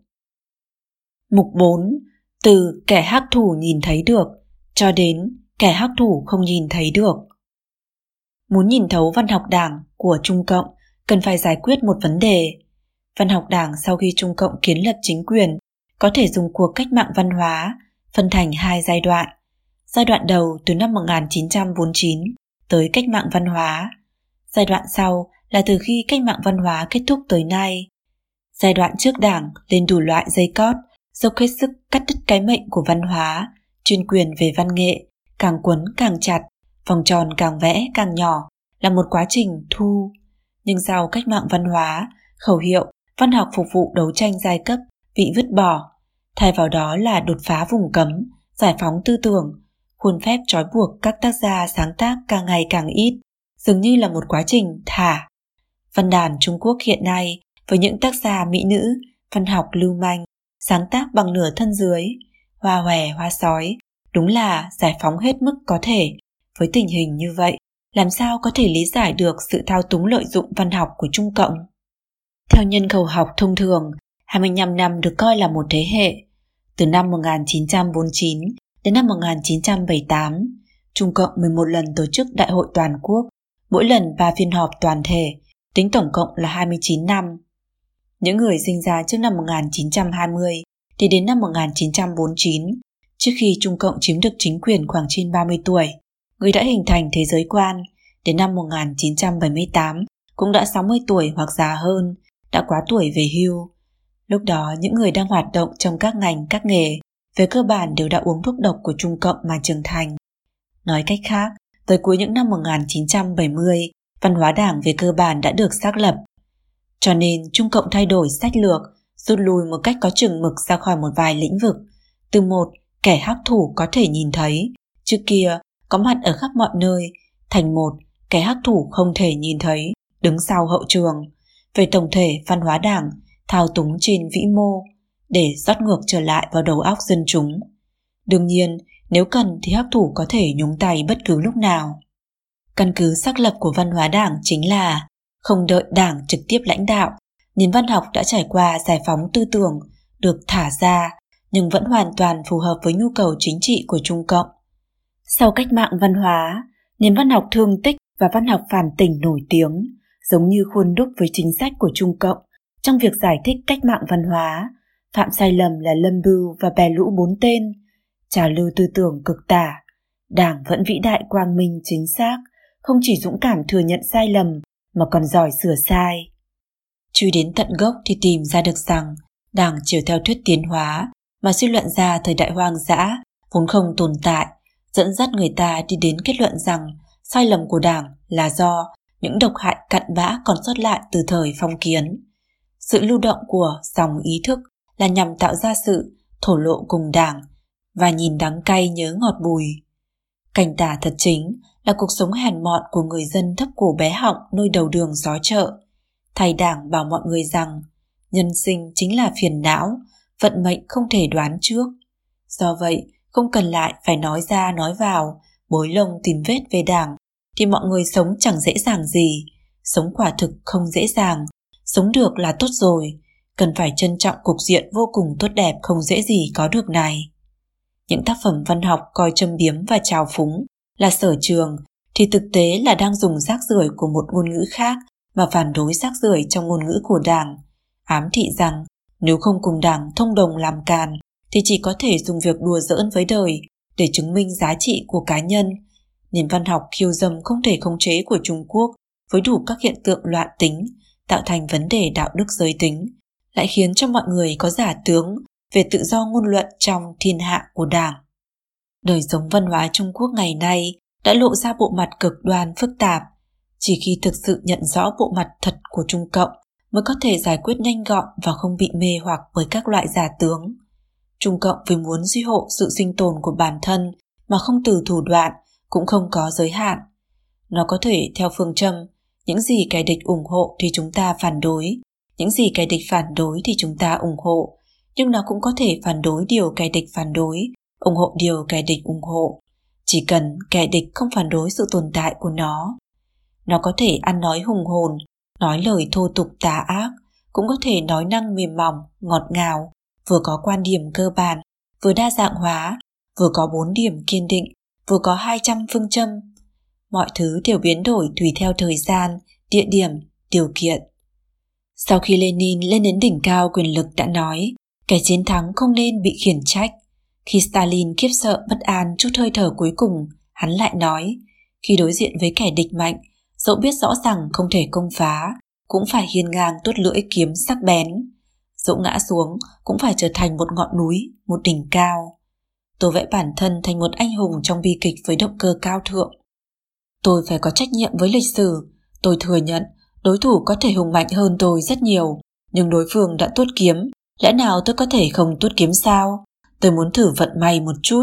Mục bốn. Từ kẻ hắc thủ nhìn thấy được cho đến kẻ hắc thủ không nhìn thấy được. Muốn nhìn thấu văn học Đảng của Trung Cộng cần phải giải quyết một vấn đề. Văn học Đảng sau khi Trung Cộng kiến lập chính quyền có thể dùng cuộc cách mạng văn hóa phân thành hai giai đoạn. Giai đoạn đầu từ năm một nghìn chín trăm bốn mươi chín tới cách mạng văn hóa. Giai đoạn sau là từ khi cách mạng văn hóa kết thúc tới nay. Giai đoạn trước Đảng lên đủ loại dây cót, dốc hết sức cắt đứt cái mệnh của văn hóa, chuyên quyền về văn nghệ, càng quấn càng chặt, vòng tròn càng vẽ càng nhỏ, là một quá trình thu. Nhưng sau cách mạng văn hóa, khẩu hiệu văn học phục vụ đấu tranh giai cấp bị vứt bỏ, thay vào đó là đột phá vùng cấm, giải phóng tư tưởng, khuôn phép trói buộc các tác gia sáng tác càng ngày càng ít, dường như là một quá trình thả. Văn đàn Trung Quốc hiện nay với những tác gia mỹ nữ, văn học lưu manh, sáng tác bằng nửa thân dưới, hoa hòe hoa sói, đúng là giải phóng hết mức có thể. Với tình hình như vậy, làm sao có thể lý giải được sự thao túng lợi dụng văn học của Trung Cộng? Theo nhân khẩu học thông thường, hai mươi lăm năm được coi là một thế hệ. Từ năm một nghìn chín trăm bốn mươi chín đến năm một nghìn chín trăm bảy mươi tám, Trung Cộng mười một lần tổ chức đại hội toàn quốc, mỗi lần ba phiên họp toàn thể, tính tổng cộng là hai mươi chín năm. Những người sinh ra trước năm một nghìn chín trăm hai mươi thì đến năm một nghìn chín trăm bốn mươi chín, trước khi Trung Cộng chiếm được chính quyền khoảng trên ba mươi tuổi, người đã hình thành thế giới quan. Đến năm một nghìn chín trăm bảy mươi tám cũng đã sáu mươi tuổi hoặc già hơn, đã quá tuổi về hưu. Lúc đó những người đang hoạt động trong các ngành các nghề về cơ bản đều đã uống thuốc độc của Trung Cộng mà trưởng thành. Nói cách khác, tới cuối những năm một nghìn chín trăm bảy mươi, văn hóa đảng về cơ bản đã được xác lập. Cho nên Trung Cộng thay đổi sách lược, rút lui một cách có chừng mực ra khỏi một vài lĩnh vực. Từ một kẻ hắc thủ có thể nhìn thấy, trước kia có mặt ở khắp mọi nơi, thành một kẻ hắc thủ không thể nhìn thấy, đứng sau hậu trường. Về tổng thể văn hóa đảng, thao túng trên vĩ mô, để rót ngược trở lại vào đầu óc dân chúng. Đương nhiên, nếu cần thì hắc thủ có thể nhúng tay bất cứ lúc nào. Căn cứ xác lập của văn hóa đảng chính là không đợi đảng trực tiếp lãnh đạo, nền văn học đã trải qua giải phóng tư tưởng, được thả ra, nhưng vẫn hoàn toàn phù hợp với nhu cầu chính trị của Trung Cộng. Sau cách mạng văn hóa, nền văn học thương tích và văn học phản tỉnh nổi tiếng, giống như khuôn đúc với chính sách của Trung Cộng trong việc giải thích cách mạng văn hóa. Phạm sai lầm là Lâm Bưu và bè lũ bốn tên, trào lưu tư tưởng cực tả. Đảng vẫn vĩ đại quang minh chính xác, không chỉ dũng cảm thừa nhận sai lầm mà còn giỏi sửa sai. Truy đến tận gốc thì tìm ra được rằng Đảng chiều theo thuyết tiến hóa mà suy luận ra thời đại hoang dã vốn không tồn tại, dẫn dắt người ta đi đến kết luận rằng sai lầm của Đảng là do những độc hại cặn bã còn sót lại từ thời phong kiến. Sự lưu động của dòng ý thức là nhằm tạo ra sự thổ lộ cùng Đảng và nhìn đắng cay nhớ ngọt bùi. Cảnh tả thật chính là cuộc sống hèn mọn của người dân thấp cổ bé họng nơi đầu đường xó chợ. Thầy Đảng bảo mọi người rằng nhân sinh chính là phiền não, vận mệnh không thể đoán trước. Do vậy, không cần lại phải nói ra nói vào, bối lông tìm vết về Đảng, thì mọi người sống chẳng dễ dàng gì. Sống quả thực không dễ dàng, sống được là tốt rồi, cần phải trân trọng cục diện vô cùng tốt đẹp không dễ gì có được này. Những tác phẩm văn học coi châm biếm và trào phúng là sở trường, thì thực tế là đang dùng rác rưởi của một ngôn ngữ khác mà phản đối rác rưởi trong ngôn ngữ của Đảng, ám thị rằng nếu không cùng Đảng thông đồng làm càn thì chỉ có thể dùng việc đùa giỡn với đời để chứng minh giá trị của cá nhân. Nền văn học khiêu dâm không thể khống chế của Trung Quốc với đủ các hiện tượng loạn tính, tạo thành vấn đề đạo đức giới tính, lại khiến cho mọi người có giả tướng về tự do ngôn luận trong thiên hạ của Đảng. Đời sống văn hóa Trung Quốc ngày nay đã lộ ra bộ mặt cực đoan phức tạp. Chỉ khi thực sự nhận rõ bộ mặt thật của Trung Cộng mới có thể giải quyết nhanh gọn và không bị mê hoặc bởi các loại giả tướng. Trung Cộng vì muốn duy hộ sự sinh tồn của bản thân mà không từ thủ đoạn, cũng không có giới hạn. Nó có thể theo phương châm những gì kẻ địch ủng hộ thì chúng ta phản đối, những gì kẻ địch phản đối thì chúng ta ủng hộ, nhưng nó cũng có thể phản đối điều kẻ địch phản đối, ủng hộ điều kẻ địch ủng hộ, chỉ cần kẻ địch không phản đối sự tồn tại của nó. Nó có thể ăn nói hùng hồn, nói lời thô tục tà ác, cũng có thể nói năng mềm mỏng, ngọt ngào, vừa có quan điểm cơ bản, vừa đa dạng hóa, vừa có bốn điểm kiên định, vừa có hai trăm phương châm. Mọi thứ đều biến đổi tùy theo thời gian, địa điểm, điều kiện. Sau khi Lenin lên đến đỉnh cao quyền lực đã nói, kẻ chiến thắng không nên bị khiển trách. Khi Stalin khiếp sợ bất an chút hơi thở cuối cùng, hắn lại nói, khi đối diện với kẻ địch mạnh, dẫu biết rõ rằng không thể công phá, cũng phải hiên ngang tuốt lưỡi kiếm sắc bén. Dẫu ngã xuống, cũng phải trở thành một ngọn núi, một đỉnh cao. Tôi vẽ bản thân thành một anh hùng trong bi kịch với động cơ cao thượng. Tôi phải có trách nhiệm với lịch sử. Tôi thừa nhận đối thủ có thể hùng mạnh hơn tôi rất nhiều, nhưng đối phương đã tuốt kiếm, lẽ nào tôi có thể không tuốt kiếm sao? Tôi muốn thử vận may một chút,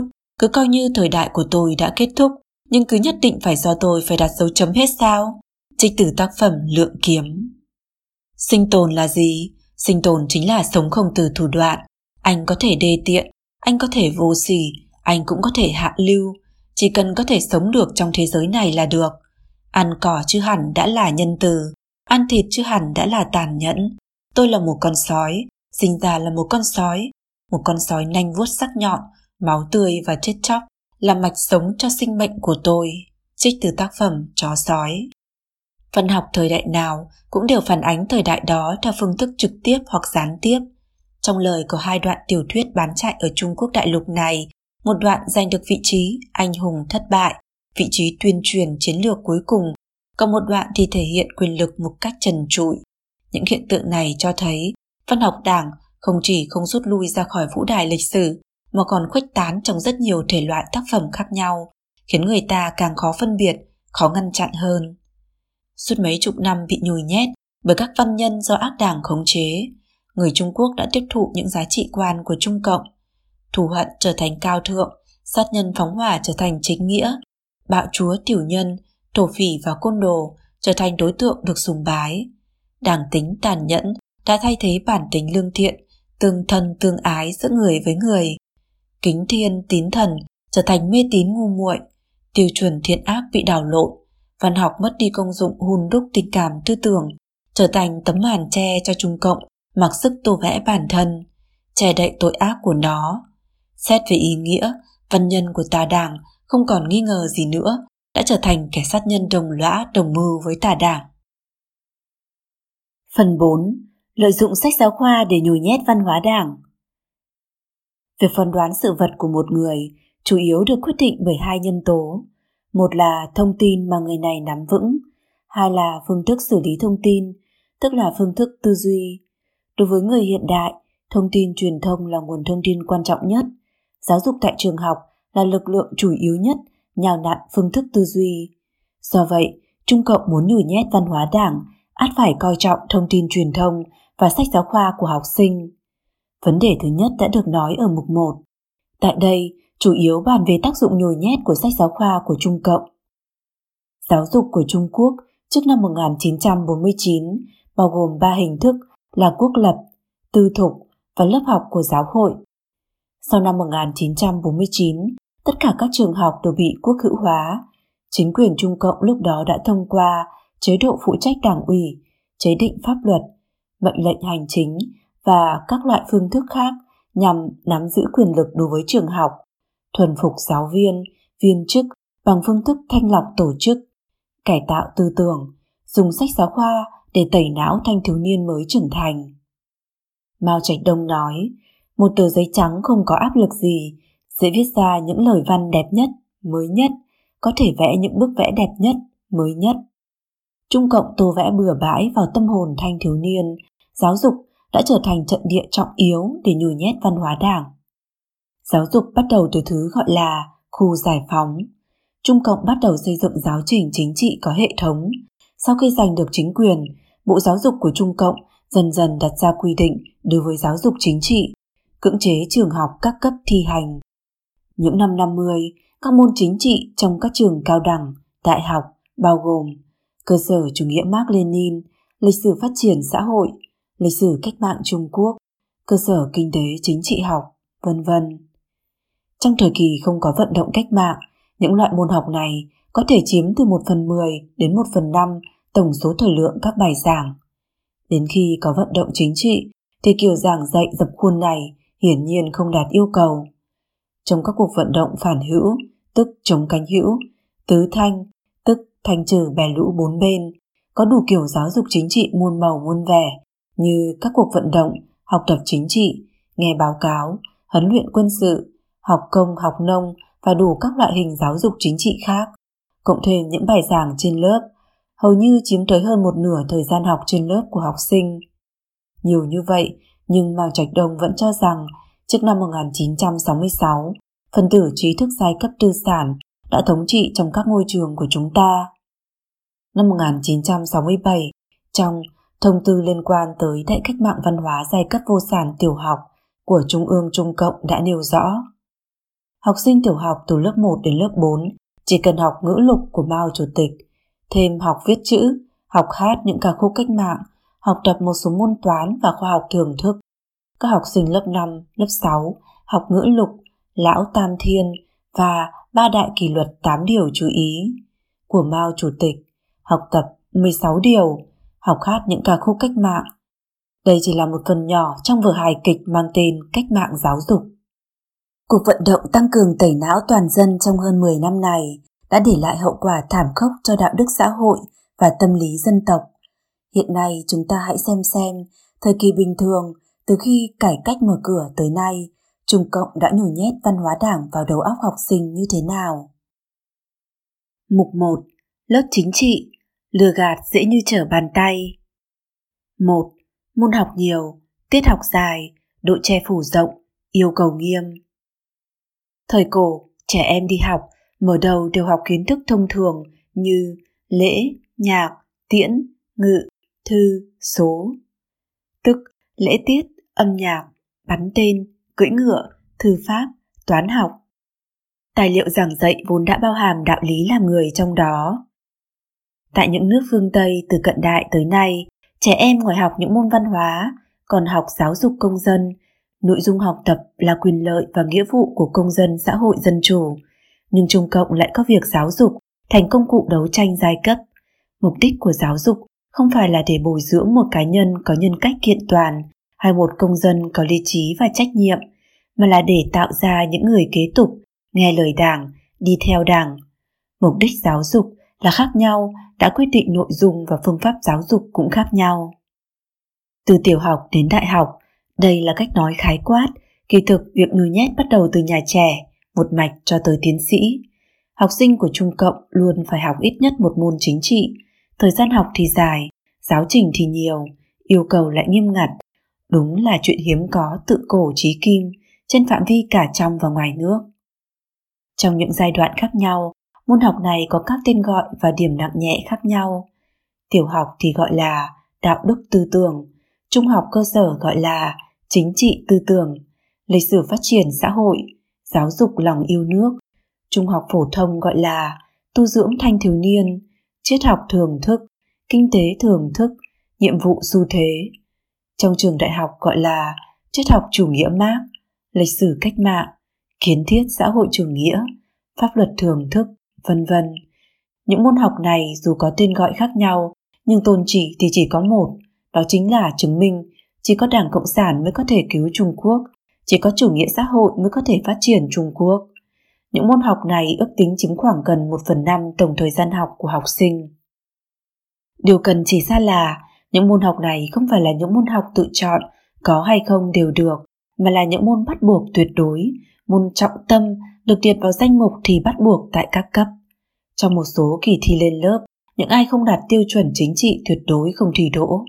Cứ coi như thời đại của tôi đã kết thúc, nhưng cứ nhất định phải do tôi phải đặt dấu chấm hết sao? Trích từ tác phẩm Lượng Kiếm. Sinh tồn là gì? Sinh tồn chính là sống không từ thủ đoạn. Anh có thể đê tiện, anh có thể vô sỉ, anh cũng có thể hạ lưu. Chỉ cần có thể sống được trong thế giới này là được. Ăn cỏ chứ hẳn đã là nhân từ, ăn thịt chứ hẳn đã là tàn nhẫn. Tôi là một con sói, sinh ra là một con sói, một con sói nanh vuốt sắc nhọn, máu tươi và chết chóc là mạch sống cho sinh mệnh của tôi. Trích từ tác phẩm Chó Sói. Văn học thời đại nào cũng đều phản ánh thời đại đó theo phương thức trực tiếp hoặc gián tiếp. Trong lời có hai đoạn tiểu thuyết bán chạy ở Trung Quốc đại lục này, một đoạn giành được vị trí anh hùng thất bại, vị trí tuyên truyền chiến lược cuối cùng, còn một đoạn thì thể hiện quyền lực một cách trần trụi. Những hiện tượng này cho thấy văn học Đảng không chỉ không rút lui ra khỏi vũ đài lịch sử mà còn khuếch tán trong rất nhiều thể loại tác phẩm khác nhau, khiến người ta càng khó phân biệt, khó ngăn chặn hơn. Suốt mấy chục năm bị nhồi nhét bởi các văn nhân do ác đảng khống chế, người Trung Quốc đã tiếp thụ những giá trị quan của Trung Cộng. Thù hận trở thành cao thượng, sát nhân phóng hỏa trở thành chính nghĩa, bạo chúa tiểu nhân, thổ phỉ và côn đồ trở thành đối tượng được sùng bái. Đảng tính tàn nhẫn đã thay thế bản tính lương thiện, tương thân tương ái giữa người với người. Kính thiên tín thần trở thành mê tín ngu muội, tiêu chuẩn thiện ác bị đảo lộn, văn học mất đi công dụng hun đúc tình cảm tư tưởng, trở thành tấm màn che cho Trung Cộng mặc sức tô vẽ bản thân, che đậy tội ác của nó. Xét về ý nghĩa, văn nhân của tà Đảng không còn nghi ngờ gì nữa, đã trở thành kẻ sát nhân đồng lõa đồng mưu với tà Đảng. Phần bốn. Lợi dụng sách giáo khoa để nhồi nhét văn hóa Đảng. Việc phán đoán sự vật của một người chủ yếu được quyết định bởi hai nhân tố. Một là thông tin mà người này nắm vững, hai là phương thức xử lý thông tin, tức là phương thức tư duy. Đối với người hiện đại, thông tin truyền thông là nguồn thông tin quan trọng nhất. Giáo dục tại trường học là lực lượng chủ yếu nhất nhào nặn phương thức tư duy. Do vậy, Trung Cộng muốn nhồi nhét văn hóa Đảng, ắt phải coi trọng thông tin truyền thông và sách giáo khoa của học sinh. Vấn đề thứ nhất đã được nói ở mục một. Tại đây, chủ yếu bàn về tác dụng nhồi nhét của sách giáo khoa của Trung Cộng. Giáo dục của Trung Quốc trước năm một nghìn chín trăm bốn mươi chín bao gồm ba hình thức là quốc lập, tư thục và lớp học của giáo hội. Sau năm một nghìn chín trăm bốn mươi chín, tất cả các trường học đều bị quốc hữu hóa. Chính quyền Trung Cộng lúc đó đã thông qua chế độ phụ trách đảng ủy, chế định pháp luật, mệnh lệnh hành chính và các loại phương thức khác nhằm nắm giữ quyền lực đối với trường học, thuần phục giáo viên, viên chức bằng phương thức thanh lọc tổ chức, cải tạo tư tưởng, dùng sách giáo khoa để tẩy não thanh thiếu niên mới trưởng thành. Mao Trạch Đông nói, một tờ giấy trắng không có áp lực gì, sẽ viết ra những lời văn đẹp nhất, mới nhất, có thể vẽ những bức vẽ đẹp nhất, mới nhất. Trung Cộng tô vẽ bừa bãi vào tâm hồn thanh thiếu niên, giáo dục đã trở thành trận địa trọng yếu để nhồi nhét văn hóa Đảng. Giáo dục bắt đầu từ thứ gọi là khu giải phóng. Trung Cộng bắt đầu xây dựng giáo trình chính trị có hệ thống. Sau khi giành được chính quyền, Bộ Giáo dục của Trung Cộng dần dần đặt ra quy định đối với giáo dục chính trị, cưỡng chế trường học các cấp thi hành. Những năm năm mươi, các môn chính trị trong các trường cao đẳng, đại học bao gồm cơ sở chủ nghĩa Mác Lênin, lịch sử phát triển xã hội, lịch sử cách mạng Trung Quốc, cơ sở kinh tế chính trị học, vân vân. Trong thời kỳ không có vận động cách mạng, những loại môn học này có thể chiếm từ một phần mười đến một phần năm tổng số thời lượng các bài giảng. Đến khi có vận động chính trị, thì kiểu giảng dạy dập khuôn này hiển nhiên không đạt yêu cầu. Trong các cuộc vận động phản hữu, tức chống cánh hữu, tứ thanh, tức thanh trừ bè lũ bốn bên, có đủ kiểu giáo dục chính trị muôn màu muôn vẻ, như các cuộc vận động, học tập chính trị, nghe báo cáo, huấn luyện quân sự, học công, học nông và đủ các loại hình giáo dục chính trị khác, cộng thêm những bài giảng trên lớp, hầu như chiếm tới hơn một nửa thời gian học trên lớp của học sinh. Nhiều như vậy, nhưng Mao Trạch Đông vẫn cho rằng trước năm một nghìn chín trăm sáu mươi sáu, phần tử trí thức giai cấp tư sản đã thống trị trong các ngôi trường của chúng ta. Năm một nghìn chín trăm sáu mươi bảy, trong thông tư liên quan tới đại cách mạng văn hóa giai cấp vô sản tiểu học của Trung ương Trung Cộng đã nêu rõ: Học sinh tiểu học từ lớp một đến lớp bốn chỉ cần học ngữ lục của Mao Chủ tịch, thêm học viết chữ, học hát những ca khúc cách mạng, học tập một số môn toán và khoa học thường thức. Các học sinh lớp năm, lớp sáu học ngữ lục, lão tam thiên và ba đại kỷ luật tám điều chú ý của Mao Chủ tịch, học tập mười sáu điều, học hát những ca khúc cách mạng. Đây chỉ là một phần nhỏ trong vở hài kịch mang tên Cách mạng giáo dục. Cuộc vận động tăng cường tẩy não toàn dân trong hơn mười năm này đã để lại hậu quả thảm khốc cho đạo đức xã hội và tâm lý dân tộc. Hiện nay chúng ta hãy xem xem thời kỳ bình thường từ khi cải cách mở cửa tới nay, Trung Cộng đã nhồi nhét văn hóa Đảng vào đầu óc học sinh như thế nào. Mục một. Lớp chính trị, lừa gạt dễ như trở bàn tay. một. Môn học nhiều, tiết học dài, độ che phủ rộng, yêu cầu nghiêm. Thời cổ, trẻ em đi học, mở đầu đều học kiến thức thông thường như lễ, nhạc, tiễn, ngự, thư, số. Tức lễ tiết, âm nhạc, bắn tên, cưỡi ngựa, thư pháp, toán học. Tài liệu giảng dạy vốn đã bao hàm đạo lý làm người trong đó. Tại những nước phương Tây từ cận đại tới nay, trẻ em ngoài học những môn văn hóa, còn học giáo dục công dân. Nội dung học tập là quyền lợi và nghĩa vụ của công dân xã hội dân chủ, nhưng Trung Cộng lại có việc giáo dục thành công cụ đấu tranh giai cấp. Mục đích của giáo dục không phải là để bồi dưỡng một cá nhân có nhân cách kiện toàn hay một công dân có lý trí và trách nhiệm, mà là để tạo ra những người kế tục, nghe lời Đảng, đi theo Đảng. Mục đích giáo dục là khác nhau, đã quyết định nội dung và phương pháp giáo dục cũng khác nhau. Từ tiểu học đến đại học, đây là cách nói khái quát, kỳ thực việc nhồi nhét bắt đầu từ nhà trẻ, một mạch cho tới tiến sĩ. Học sinh của Trung Cộng luôn phải học ít nhất một môn chính trị, thời gian học thì dài, giáo trình thì nhiều, yêu cầu lại nghiêm ngặt. Đúng là chuyện hiếm có tự cổ chí kim trên phạm vi cả trong và ngoài nước. Trong những giai đoạn khác nhau, môn học này có các tên gọi và điểm nặng nhẹ khác nhau. Tiểu học thì gọi là đạo đức tư tưởng, trung học cơ sở gọi là chính trị tư tưởng, lịch sử phát triển xã hội, giáo dục lòng yêu nước, trung học phổ thông gọi là tu dưỡng thanh thiếu niên, triết học thường thức, kinh tế thường thức, nhiệm vụ xu thế. Trong trường đại học gọi là triết học chủ nghĩa Mác, lịch sử cách mạng, kiến thiết xã hội chủ nghĩa, pháp luật thường thức, vân vân. Những môn học này dù có tên gọi khác nhau, nhưng tôn chỉ thì chỉ có một, đó chính là chứng minh chỉ có Đảng Cộng sản mới có thể cứu Trung Quốc, chỉ có chủ nghĩa xã hội mới có thể phát triển Trung Quốc. Những môn học này ước tính chiếm khoảng gần một phần năm tổng thời gian học của học sinh. Điều cần chỉ ra là những môn học này không phải là những môn học tự chọn, có hay không đều được, mà là những môn bắt buộc tuyệt đối, môn trọng tâm được liệt vào danh mục thi bắt buộc tại các cấp. Trong một số kỳ thi lên lớp, những ai không đạt tiêu chuẩn chính trị tuyệt đối không thi đỗ.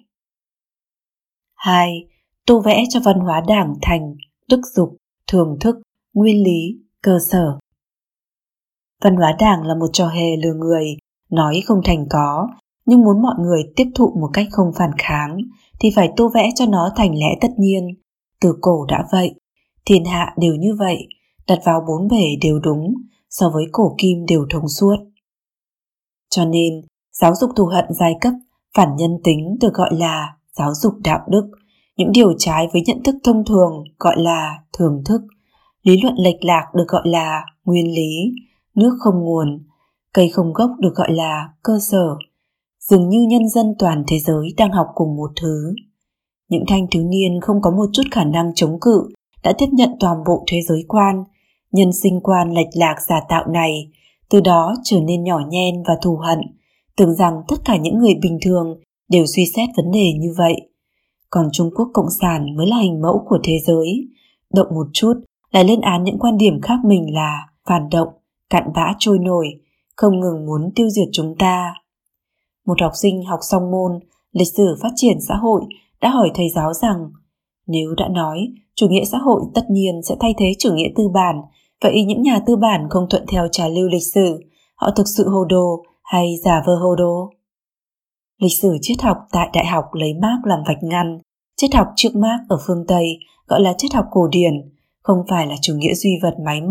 hai. Tô vẽ cho văn hóa Đảng thành đức dục, thường thức, nguyên lý, cơ sở. Văn hóa Đảng là một trò hề lừa người, nói không thành có, nhưng muốn mọi người tiếp thụ một cách không phản kháng thì phải tô vẽ cho nó thành lẽ tất nhiên. Từ cổ đã vậy, thiên hạ đều như vậy, đặt vào bốn bể đều đúng, so với cổ kim đều thông suốt. Cho nên, giáo dục thù hận giai cấp, phản nhân tính được gọi là giáo dục đạo đức, những điều trái với nhận thức thông thường gọi là thường thức, lý luận lệch lạc được gọi là nguyên lý, nước không nguồn, cây không gốc được gọi là cơ sở. Dường như nhân dân toàn thế giới đang học cùng một thứ. Những thanh thiếu niên không có một chút khả năng chống cự đã tiếp nhận toàn bộ thế giới quan, nhân sinh quan lệch lạc giả tạo này, từ đó trở nên nhỏ nhen và thù hận, tưởng rằng tất cả những người bình thường đều suy xét vấn đề như vậy. Còn Trung Quốc Cộng sản mới là hình mẫu của thế giới, động một chút lại lên án những quan điểm khác mình là phản động, cặn bã trôi nổi, không ngừng muốn tiêu diệt chúng ta. Một học sinh học xong môn lịch sử phát triển xã hội đã hỏi thầy giáo rằng, nếu đã nói chủ nghĩa xã hội tất nhiên sẽ thay thế chủ nghĩa tư bản, vậy những nhà tư bản không thuận theo trào lưu lịch sử, họ thực sự hồ đồ hay giả vờ hồ đồ? Lịch sử triết học tại đại học lấy Mác làm vạch ngăn, triết học trước Mác ở phương Tây gọi là triết học cổ điển, không phải là chủ nghĩa duy vật máy móc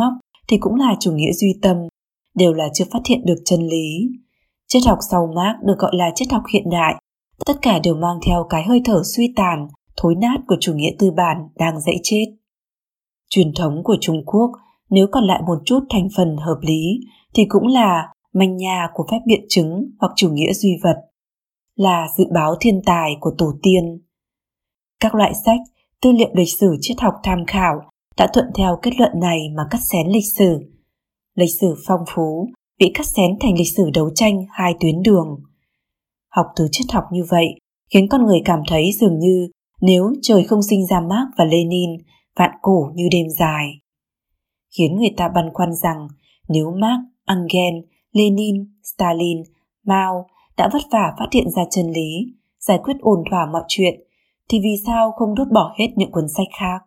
thì cũng là chủ nghĩa duy tâm, đều là chưa phát hiện được chân lý. Triết học sau Mác được gọi là triết học hiện đại, tất cả đều mang theo cái hơi thở suy tàn, thối nát của chủ nghĩa tư bản đang dẫy chết. Truyền thống của Trung Quốc nếu còn lại một chút thành phần hợp lý thì cũng là manh nha của phép biện chứng hoặc chủ nghĩa duy vật, là dự báo thiên tài của tổ tiên. Các loại sách, tư liệu lịch sử triết học tham khảo đã thuận theo kết luận này mà cắt xén lịch sử. Lịch sử phong phú bị cắt xén thành lịch sử đấu tranh hai tuyến đường. Học từ triết học như vậy khiến con người cảm thấy dường như nếu trời không sinh ra Mác và Lenin, vạn cổ như đêm dài. Khiến người ta băn khoăn rằng nếu Mác, Engels, Lenin, Stalin, Mao đã vất vả phát hiện ra chân lý, giải quyết ổn thỏa mọi chuyện, thì vì sao không đốt bỏ hết những cuốn sách khác?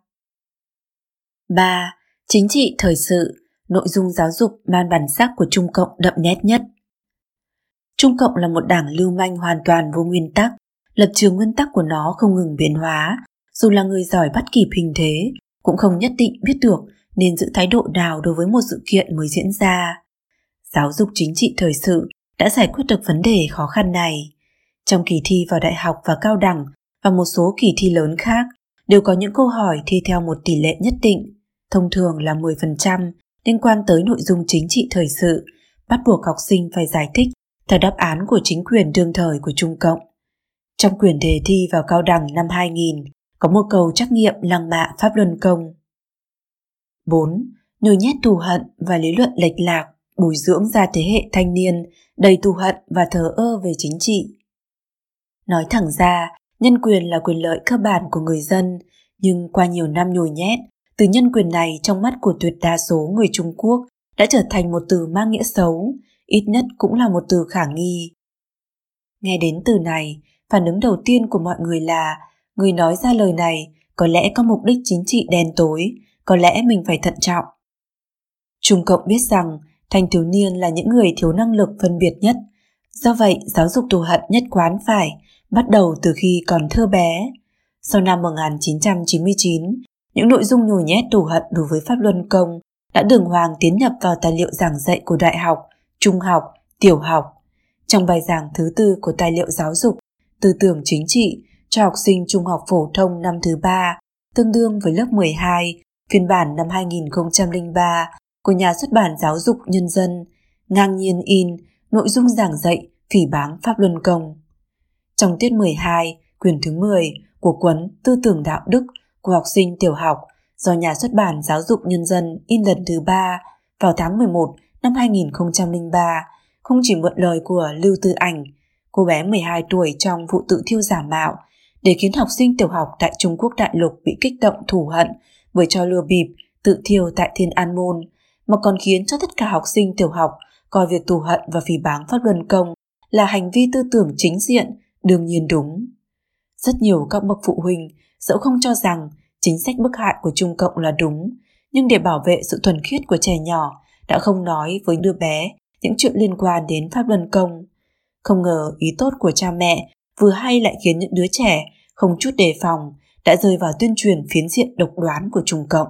ba. Chính trị thời sự, nội dung giáo dục mang bản sắc của Trung Cộng đậm nét nhất. Trung Cộng là một đảng lưu manh hoàn toàn vô nguyên tắc, lập trường nguyên tắc của nó không ngừng biến hóa, dù là người giỏi bắt kịp hình thế, cũng không nhất định biết được nên giữ thái độ nào đối với một sự kiện mới diễn ra. Giáo dục chính trị thời sự đã giải quyết được vấn đề khó khăn này. Trong kỳ thi vào đại học và cao đẳng và một số kỳ thi lớn khác, đều có những câu hỏi thi theo một tỷ lệ nhất định, thông thường là mười phần trăm, liên quan tới nội dung chính trị thời sự, bắt buộc học sinh phải giải thích theo đáp án của chính quyền đương thời của Trung Cộng. Trong quyển đề thi vào cao đẳng năm hai nghìn, có một câu trắc nghiệm lăng mạ Pháp Luân Công. bốn. Nhồi nhét thù hận và lý luận lệch lạc, bồi dưỡng ra thế hệ thanh niên đầy thù hận và thờ ơ về chính trị. Nói thẳng ra, nhân quyền là quyền lợi cơ bản của người dân, nhưng qua nhiều năm nhồi nhét, từ nhân quyền này trong mắt của tuyệt đa số người Trung Quốc đã trở thành một từ mang nghĩa xấu, ít nhất cũng là một từ khả nghi. Nghe đến từ này, phản ứng đầu tiên của mọi người là người nói ra lời này có lẽ có mục đích chính trị đen tối, có lẽ mình phải thận trọng. Trung Cộng biết rằng thanh thiếu niên là những người thiếu năng lực phân biệt nhất, do vậy giáo dục thù hận nhất quán phải bắt đầu từ khi còn thơ bé. Sau năm một nghìn chín trăm chín mươi chín, những nội dung nhồi nhét thù hận đối với Pháp Luân Công đã đường hoàng tiến nhập vào tài liệu giảng dạy của đại học, trung học, tiểu học. Trong bài giảng thứ tư của tài liệu giáo dục, tư tưởng chính trị cho học sinh trung học phổ thông năm thứ ba, tương đương với lớp mười hai, phiên bản năm hai nghìn không trăm lẻ ba của nhà xuất bản Giáo dục Nhân dân, ngang nhiên in nội dung giảng dạy phỉ báng Pháp Luân Công. Trong tiết mười hai, quyển thứ mười của cuốn Tư tưởng đạo đức của học sinh tiểu học do nhà xuất bản Giáo dục Nhân dân in lần thứ ba vào tháng mười một năm hai nghìn không trăm lẻ ba, không chỉ mượn lời của Lưu Tư Ảnh, cô bé mười hai tuổi trong vụ tự thiêu giả mạo, để khiến học sinh tiểu học tại Trung Quốc đại lục bị kích động thù hận với trò lừa bịp tự thiêu tại Thiên An Môn, mà còn khiến cho tất cả học sinh tiểu học coi việc thù hận và phỉ báng Pháp Luân Công là hành vi tư tưởng chính diện, đương nhiên đúng. Rất nhiều các bậc phụ huynh dẫu không cho rằng chính sách bức hại của Trung Cộng là đúng, nhưng để bảo vệ sự thuần khiết của trẻ nhỏ đã không nói với đứa bé những chuyện liên quan đến Pháp Luân Công. Không ngờ ý tốt của cha mẹ vừa hay lại khiến những đứa trẻ không chút đề phòng đã rơi vào tuyên truyền phiến diện độc đoán của Trung Cộng.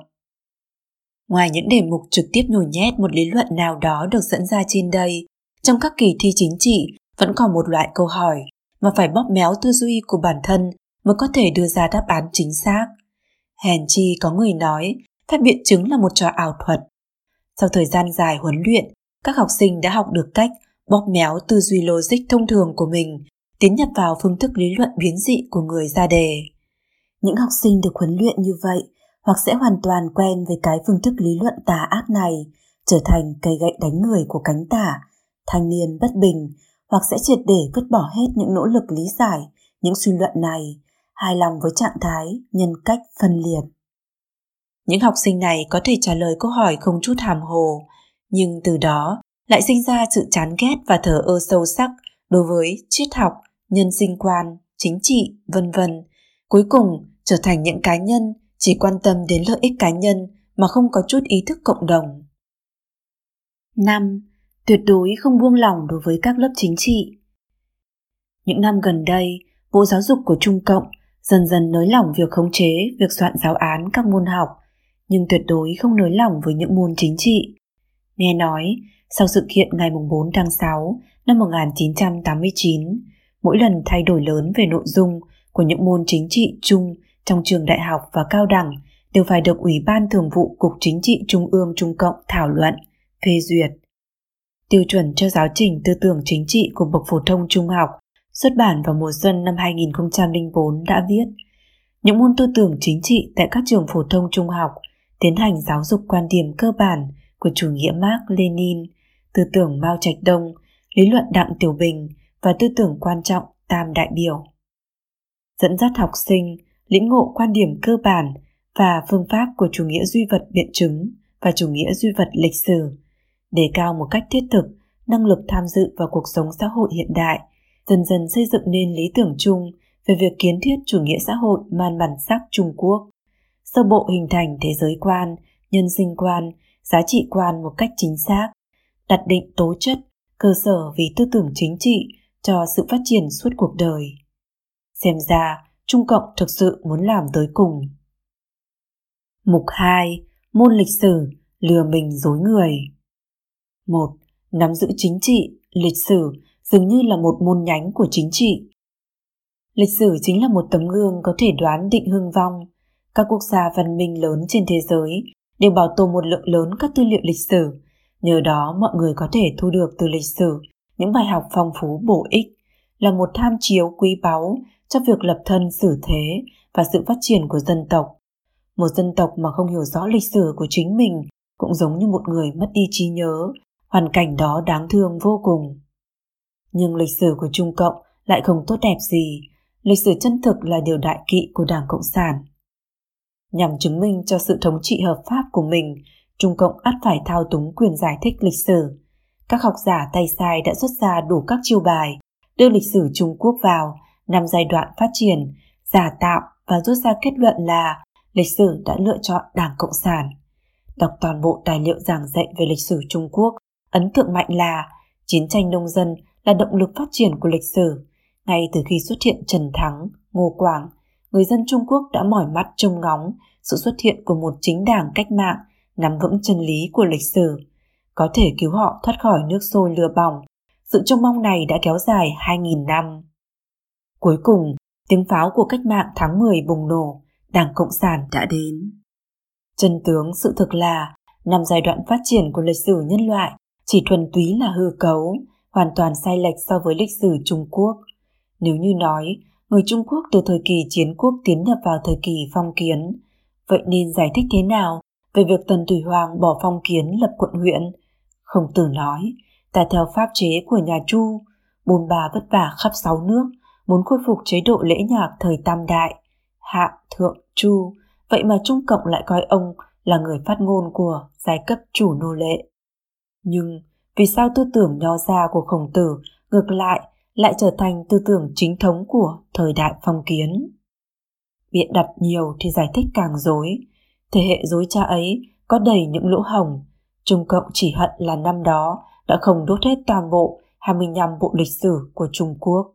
Ngoài những đề mục trực tiếp nhồi nhét một lý luận nào đó được dẫn ra trên đây, trong các kỳ thi chính trị vẫn còn một loại câu hỏi mà phải bóp méo tư duy của bản thân mới có thể đưa ra đáp án chính xác. Hèn chi có người nói phép biện chứng là một trò ảo thuật. Sau thời gian dài huấn luyện, các học sinh đã học được cách bóp méo tư duy logic thông thường của mình, tiến nhập vào phương thức lý luận biến dị của người ra đề. Những học sinh được huấn luyện như vậy hoặc sẽ hoàn toàn quen với cái phương thức lý luận tà ác này, trở thành cây gậy đánh người của cánh tả, thanh niên bất bình, hoặc sẽ triệt để vứt bỏ hết những nỗ lực lý giải những suy luận này, hài lòng với trạng thái nhân cách phân liệt. Những học sinh này có thể trả lời câu hỏi không chút hàm hồ, nhưng từ đó lại sinh ra sự chán ghét và thờ ơ sâu sắc đối với triết học, nhân sinh quan, chính trị, vân vân. Cuối cùng trở thành những cá nhân chỉ quan tâm đến lợi ích cá nhân mà không có chút ý thức cộng đồng. năm. Tuyệt đối không buông lỏng đối với các lớp chính trị. Những năm gần đây, Bộ Giáo dục của Trung Cộng dần dần nới lỏng việc khống chế việc soạn giáo án các môn học, nhưng tuyệt đối không nới lỏng với những môn chính trị. Nghe nói, sau sự kiện ngày bốn tháng sáu năm một nghìn chín trăm tám mươi chín, mỗi lần thay đổi lớn về nội dung của những môn chính trị chung trong trường đại học và cao đẳng đều phải được Ủy ban Thường vụ Cục Chính trị Trung ương Trung Cộng thảo luận, phê duyệt. Tiêu chuẩn cho giáo trình tư tưởng chính trị của bậc phổ thông trung học xuất bản vào mùa xuân năm hai nghìn không trăm lẻ bốn đã viết: những môn tư tưởng chính trị tại các trường phổ thông trung học tiến hành giáo dục quan điểm cơ bản của chủ nghĩa Mác Lênin, tư tưởng Mao Trạch Đông, lý luận Đặng Tiểu Bình và tư tưởng quan trọng Tam Đại Biểu. Dẫn dắt học sinh lĩnh ngộ quan điểm cơ bản và phương pháp của chủ nghĩa duy vật biện chứng và chủ nghĩa duy vật lịch sử, đề cao một cách thiết thực năng lực tham dự vào cuộc sống xã hội hiện đại, dần dần xây dựng nên lý tưởng chung về việc kiến thiết chủ nghĩa xã hội man bản sắc Trung Quốc, sơ bộ hình thành thế giới quan, nhân sinh quan, giá trị quan một cách chính xác, đặt định tố chất, cơ sở vì tư tưởng chính trị cho sự phát triển suốt cuộc đời. Xem ra, Trung Cộng thực sự muốn làm tới cùng. Mục hai. Môn lịch sử, lừa mình dối người. một. Nắm giữ chính trị, lịch sử dường như là một môn nhánh của chính trị. Lịch sử chính là một tấm gương có thể đoán định hưng vong. Các quốc gia văn minh lớn trên thế giới đều bảo tồn một lượng lớn các tư liệu lịch sử. Nhờ đó mọi người có thể thu được từ lịch sử những bài học phong phú bổ ích, là một tham chiếu quý báu cho việc lập thân xử thế và sự phát triển của dân tộc. Một dân tộc mà không hiểu rõ lịch sử của chính mình cũng giống như một người mất đi trí nhớ, hoàn cảnh đó đáng thương vô cùng. Nhưng lịch sử của Trung Cộng lại không tốt đẹp gì. Lịch sử chân thực là điều đại kỵ của Đảng Cộng sản. Nhằm chứng minh cho sự thống trị hợp pháp của mình, Trung Cộng ắt phải thao túng quyền giải thích lịch sử. Các học giả tay sai đã xuất ra đủ các chiêu bài, đưa lịch sử Trung Quốc vào năm giai đoạn phát triển, giả tạo và rút ra kết luận là lịch sử đã lựa chọn Đảng Cộng sản. Đọc toàn bộ tài liệu giảng dạy về lịch sử Trung Quốc, ấn tượng mạnh là chiến tranh nông dân là động lực phát triển của lịch sử. Ngay từ khi xuất hiện Trần Thắng, Ngô Quảng, người dân Trung Quốc đã mỏi mắt trông ngóng sự xuất hiện của một chính đảng cách mạng nắm vững chân lý của lịch sử, có thể cứu họ thoát khỏi nước sôi lửa bỏng. Sự trông mong này đã kéo dài hai nghìn năm. Cuối cùng, tiếng pháo của cách mạng tháng mười bùng nổ, Đảng Cộng sản đã đến. Chân tướng sự thực là, năm giai đoạn phát triển của lịch sử nhân loại chỉ thuần túy là hư cấu, hoàn toàn sai lệch so với lịch sử Trung Quốc. Nếu như nói, người Trung Quốc từ thời kỳ chiến quốc tiến nhập vào thời kỳ phong kiến, vậy nên giải thích thế nào về việc Tần Thủy Hoàng bỏ phong kiến lập quận huyện? Khổng Tử nói, ta theo pháp chế của nhà Chu, bôn ba vất vả khắp sáu nước, muốn khôi phục chế độ lễ nhạc thời Tam Đại, Hạ, Thượng, Chu, vậy mà Trung Cộng lại coi ông là người phát ngôn của giai cấp chủ nô lệ. Nhưng vì sao tư tưởng nho gia của Khổng Tử ngược lại lại trở thành tư tưởng chính thống của thời đại phong kiến? Biện đặt nhiều thì giải thích càng rối. Thế hệ dối trá ấy có đầy những lỗ hổng. Trung Cộng chỉ hận là năm đó đã không đốt hết toàn bộ hai mươi lăm bộ lịch sử của Trung Quốc.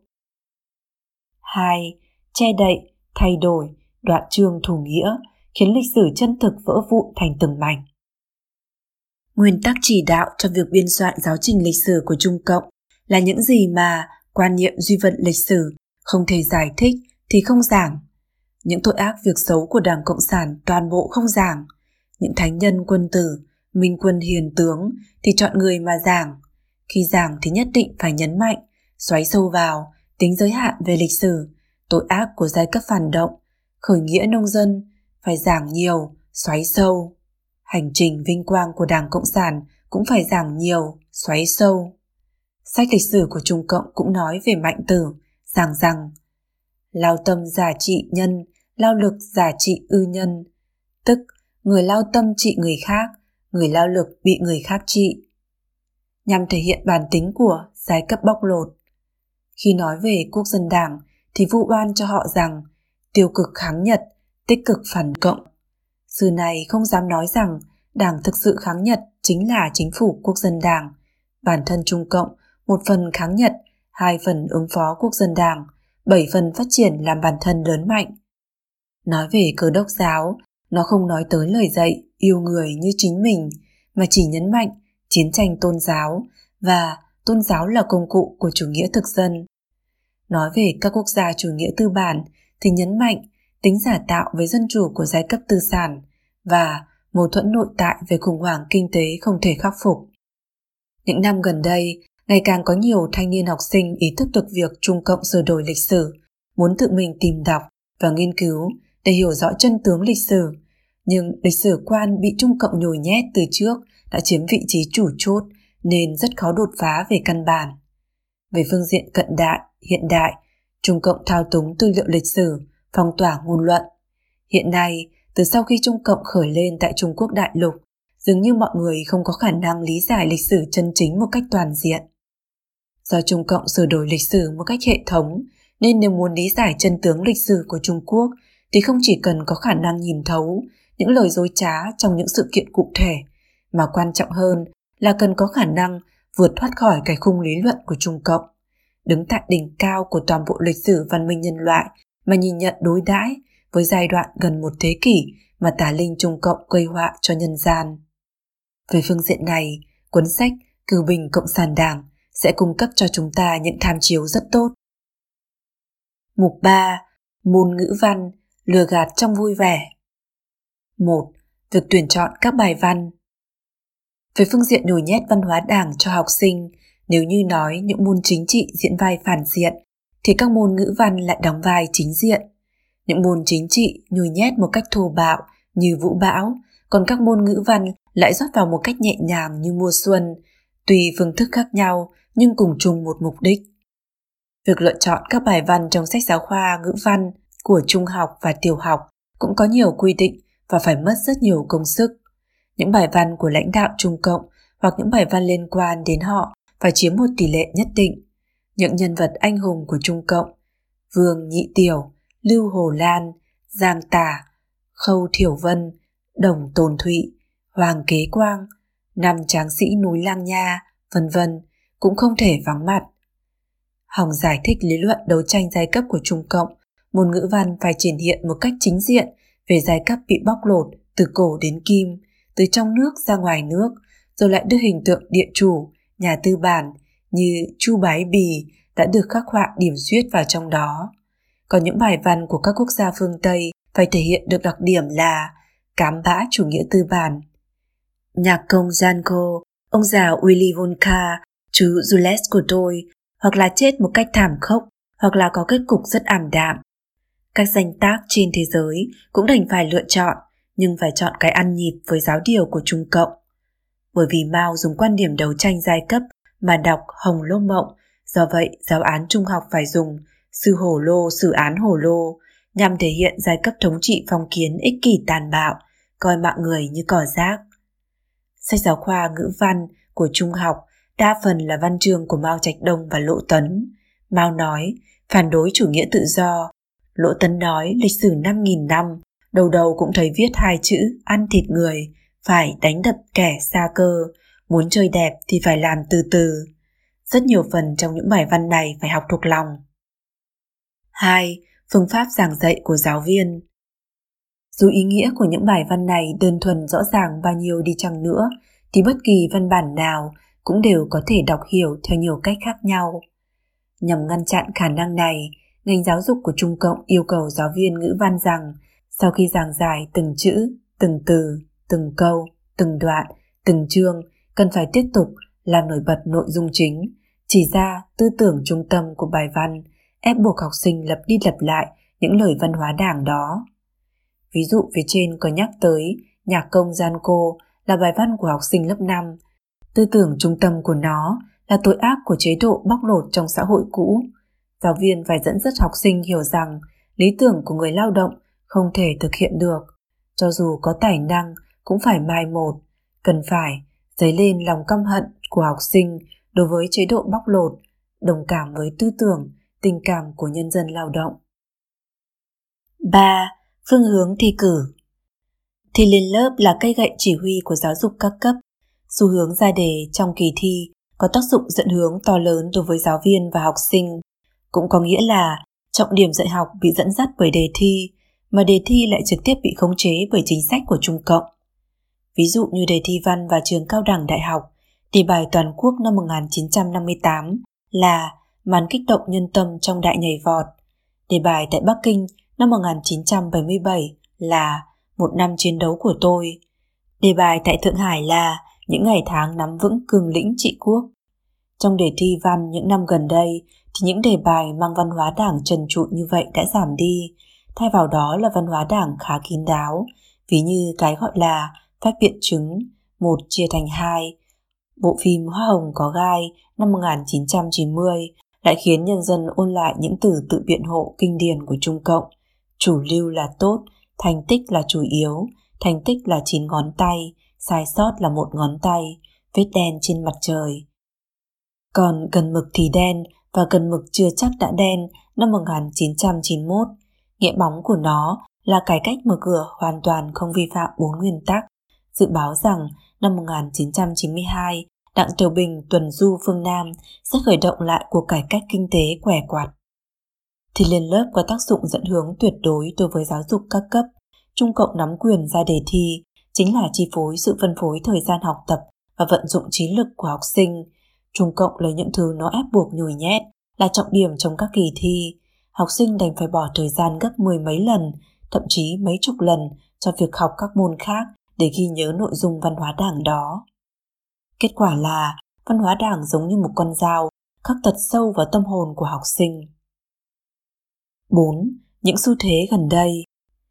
hai. Che đậy, thay đổi, đoạn chương thủ nghĩa khiến lịch sử chân thực vỡ vụn thành từng mảnh. Nguyên tắc chỉ đạo cho việc biên soạn giáo trình lịch sử của Trung Cộng là những gì mà quan niệm duy vật lịch sử không thể giải thích thì không giảng. Những tội ác việc xấu của Đảng Cộng sản toàn bộ không giảng. Những thánh nhân quân tử, minh quân hiền tướng thì chọn người mà giảng. Khi giảng thì nhất định phải nhấn mạnh, xoáy sâu vào, tính giới hạn về lịch sử, tội ác của giai cấp phản động, khởi nghĩa nông dân, phải giảng nhiều, xoáy sâu. Hành trình vinh quang của Đảng Cộng sản cũng phải giảng nhiều, xoáy sâu. Sách lịch sử của Trung Cộng cũng nói về Mạnh Tử, giảng rằng lao tâm giả trị nhân, lao lực giả trị ư nhân, tức người lao tâm trị người khác, người lao lực bị người khác trị, nhằm thể hiện bản tính của giai cấp bóc lột. Khi nói về quốc dân đảng thì vu oan cho họ rằng tiêu cực kháng Nhật, tích cực phản Cộng. Xưa này không dám nói rằng đảng thực sự kháng Nhật chính là chính phủ quốc dân đảng. Bản thân Trung Cộng, một phần kháng Nhật, hai phần ứng phó quốc dân đảng, bảy phần phát triển làm bản thân lớn mạnh. Nói về Cơ đốc giáo, Nó không nói tới lời dạy yêu người như chính mình, mà chỉ nhấn mạnh chiến tranh tôn giáo và tôn giáo là công cụ của chủ nghĩa thực dân. Nói về các quốc gia chủ nghĩa tư bản thì nhấn mạnh tính giả tạo với dân chủ của giai cấp tư sản và mâu thuẫn nội tại về khủng hoảng kinh tế không thể khắc phục. Những năm gần đây, ngày càng có nhiều thanh niên học sinh ý thức được việc Trung Cộng sửa đổi lịch sử, muốn tự mình tìm đọc và nghiên cứu để hiểu rõ chân tướng lịch sử. Nhưng lịch sử quan bị Trung Cộng nhồi nhét từ trước đã chiếm vị trí chủ chốt nên rất khó đột phá về căn bản. Về phương diện cận đại, hiện đại, Trung Cộng thao túng tư liệu lịch sử, phong tỏa ngôn luận. Hiện nay, từ sau khi Trung Cộng khởi lên tại Trung Quốc đại lục, dường như mọi người không có khả năng lý giải lịch sử chân chính một cách toàn diện. Do Trung Cộng sửa đổi lịch sử một cách hệ thống, nên nếu muốn lý giải chân tướng lịch sử của Trung Quốc thì không chỉ cần có khả năng nhìn thấu những lời dối trá trong những sự kiện cụ thể, mà quan trọng hơn là cần có khả năng vượt thoát khỏi cái khung lý luận của Trung Cộng, đứng tại đỉnh cao của toàn bộ lịch sử văn minh nhân loại mà nhìn nhận đối đãi với giai đoạn gần một thế kỷ mà tà linh Trung Cộng gây họa cho nhân gian. Về phương diện này, cuốn sách Cừu Bình Cộng sản Đảng sẽ cung cấp cho chúng ta những tham chiếu rất tốt. Mục ba. Môn ngữ văn, lừa gạt trong vui vẻ. một. Việc tuyển chọn các bài văn. Về phương diện nhồi nhét văn hóa Đảng cho học sinh, nếu như nói những môn chính trị diễn vai phản diện, thì các môn ngữ văn lại đóng vai chính diện. Những môn chính trị nhồi nhét một cách thô bạo như vũ bão, còn các môn ngữ văn lại rót vào một cách nhẹ nhàng như mùa xuân, tùy phương thức khác nhau nhưng cùng chung một mục đích. Việc lựa chọn các bài văn trong sách giáo khoa ngữ văn của trung học và tiểu học cũng có nhiều quy định và phải mất rất nhiều công sức. Những bài văn của lãnh đạo Trung Cộng hoặc những bài văn liên quan đến họ phải chiếm một tỷ lệ nhất định. Những nhân vật anh hùng của Trung Cộng, Vương Nhị Tiểu, Lưu Hồ Lan, Giang Tả, Khâu Thiểu Vân, Đồng Tồn Thụy, Hoàng Kế Quang, năm tráng sĩ núi Lang Nha, vân vân cũng không thể vắng mặt. Hòng giải thích lý luận đấu tranh giai cấp của Trung Cộng, môn ngữ văn phải triển hiện một cách chính diện về giai cấp bị bóc lột từ cổ đến kim, từ trong nước ra ngoài nước, rồi lại đưa hình tượng địa chủ, nhà tư bản như Chu Bái Bì đã được khắc họa điểm xuyết vào trong đó. Còn những bài văn của các quốc gia phương Tây phải thể hiện được đặc điểm là cám bã chủ nghĩa tư bản. Nhạc công Janko, ông già Willy Wonka, chú Jules của tôi, hoặc là chết một cách thảm khốc, hoặc là có kết cục rất ảm đạm. Các danh tác trên thế giới cũng đành phải lựa chọn, nhưng phải chọn cái ăn nhịp với giáo điều của Trung Cộng. Bởi vì Mao dùng quan điểm đấu tranh giai cấp mà đọc Hồng Lô Mộng, do vậy giáo án trung học phải dùng Sư Hổ Lô xử án Hổ Lô, nhằm thể hiện giai cấp thống trị phong kiến ích kỷ tàn bạo, coi mạng người như cỏ rác. Sách giáo khoa ngữ văn của trung học đa phần là văn chương của Mao Trạch Đông và Lỗ Tấn. Mao nói phản đối chủ nghĩa tự do, Lỗ Tấn nói lịch sử năm nghìn năm, đầu đầu cũng thấy viết hai chữ ăn thịt người, phải đánh đập kẻ xa cơ, muốn chơi đẹp thì phải làm từ từ. Rất nhiều phần trong những bài văn này phải học thuộc lòng. hai. Phương pháp giảng dạy của giáo viên. Dù ý nghĩa của những bài văn này đơn thuần rõ ràng bao nhiêu đi chăng nữa, thì bất kỳ văn bản nào cũng đều có thể đọc hiểu theo nhiều cách khác nhau. Nhằm ngăn chặn khả năng này, ngành giáo dục của Trung Cộng yêu cầu giáo viên ngữ văn rằng sau khi giảng giải từng chữ, từng từ, từng câu, từng đoạn, từng chương, cần phải tiếp tục làm nổi bật nội dung chính, chỉ ra tư tưởng trung tâm của bài văn, ép buộc học sinh lặp đi lặp lại những lời văn hóa Đảng đó. Ví dụ phía trên có nhắc tới Nhạc công Janko là bài văn của học sinh lớp năm. Tư tưởng trung tâm của nó là tội ác của chế độ bóc lột trong xã hội cũ. Giáo viên phải dẫn dắt học sinh hiểu rằng lý tưởng của người lao động không thể thực hiện được. Cho dù có tài năng cũng phải mai một, cần phải dấy lên lòng căm hận của học sinh đối với chế độ bóc lột, đồng cảm với tư tưởng, tình cảm của nhân dân lao động. ba. Phương hướng thi cử. Thi lên lớp là cây gậy chỉ huy của giáo dục các cấp. Xu hướng ra đề trong kỳ thi có tác dụng dẫn hướng to lớn đối với giáo viên và học sinh. Cũng có nghĩa là trọng điểm dạy học bị dẫn dắt bởi đề thi, mà đề thi lại trực tiếp bị khống chế bởi chính sách của Trung Cộng. Ví dụ như đề thi văn và trường cao đẳng đại học, đề bài toàn quốc năm một nghìn chín trăm năm mươi tám là màn kích động nhân tâm trong đại nhảy vọt. Đề bài tại Bắc Kinh năm một nghìn chín trăm bảy mươi bảy là một năm chiến đấu của tôi. Đề bài tại Thượng Hải là những ngày tháng nắm vững cường lĩnh trị quốc. Trong đề thi văn những năm gần đây thì những đề bài mang văn hóa đảng trần trụi như vậy đã giảm đi, thay vào đó là văn hóa đảng khá kín đáo, ví như cái gọi là phép biện chứng, một chia thành hai. Bộ phim Hoa hồng có gai năm một nghìn chín trăm chín mươi lại khiến nhân dân ôn lại những từ tự biện hộ kinh điển của Trung Cộng. Chủ lưu là tốt, thành tích là chủ yếu, thành tích là chín ngón tay, sai sót là một ngón tay, vết đen trên mặt trời. Còn cần mực thì đen và cần mực chưa chắc đã đen năm một nghìn chín trăm chín mươi mốt, nghĩa bóng của nó là cải cách mở cửa hoàn toàn không vi phạm bốn nguyên tắc, dự báo rằng năm một nghìn chín trăm chín mươi hai, Đặng Tiểu Bình tuần du phương Nam sẽ khởi động lại cuộc cải cách kinh tế què quặt. Thi lên lớp có tác dụng dẫn hướng tuyệt đối đối với giáo dục các cấp. Trung Cộng nắm quyền ra đề thi, chính là chi phối sự phân phối thời gian học tập và vận dụng trí lực của học sinh. Trung Cộng lấy những thứ nó ép buộc nhồi nhét là trọng điểm trong các kỳ thi. Học sinh đành phải bỏ thời gian gấp mười mấy lần, thậm chí mấy chục lần cho việc học các môn khác để ghi nhớ nội dung văn hóa đảng đó. Kết quả là văn hóa đảng giống như một con dao khắc tật sâu vào tâm hồn của học sinh. bốn. Những xu thế gần đây.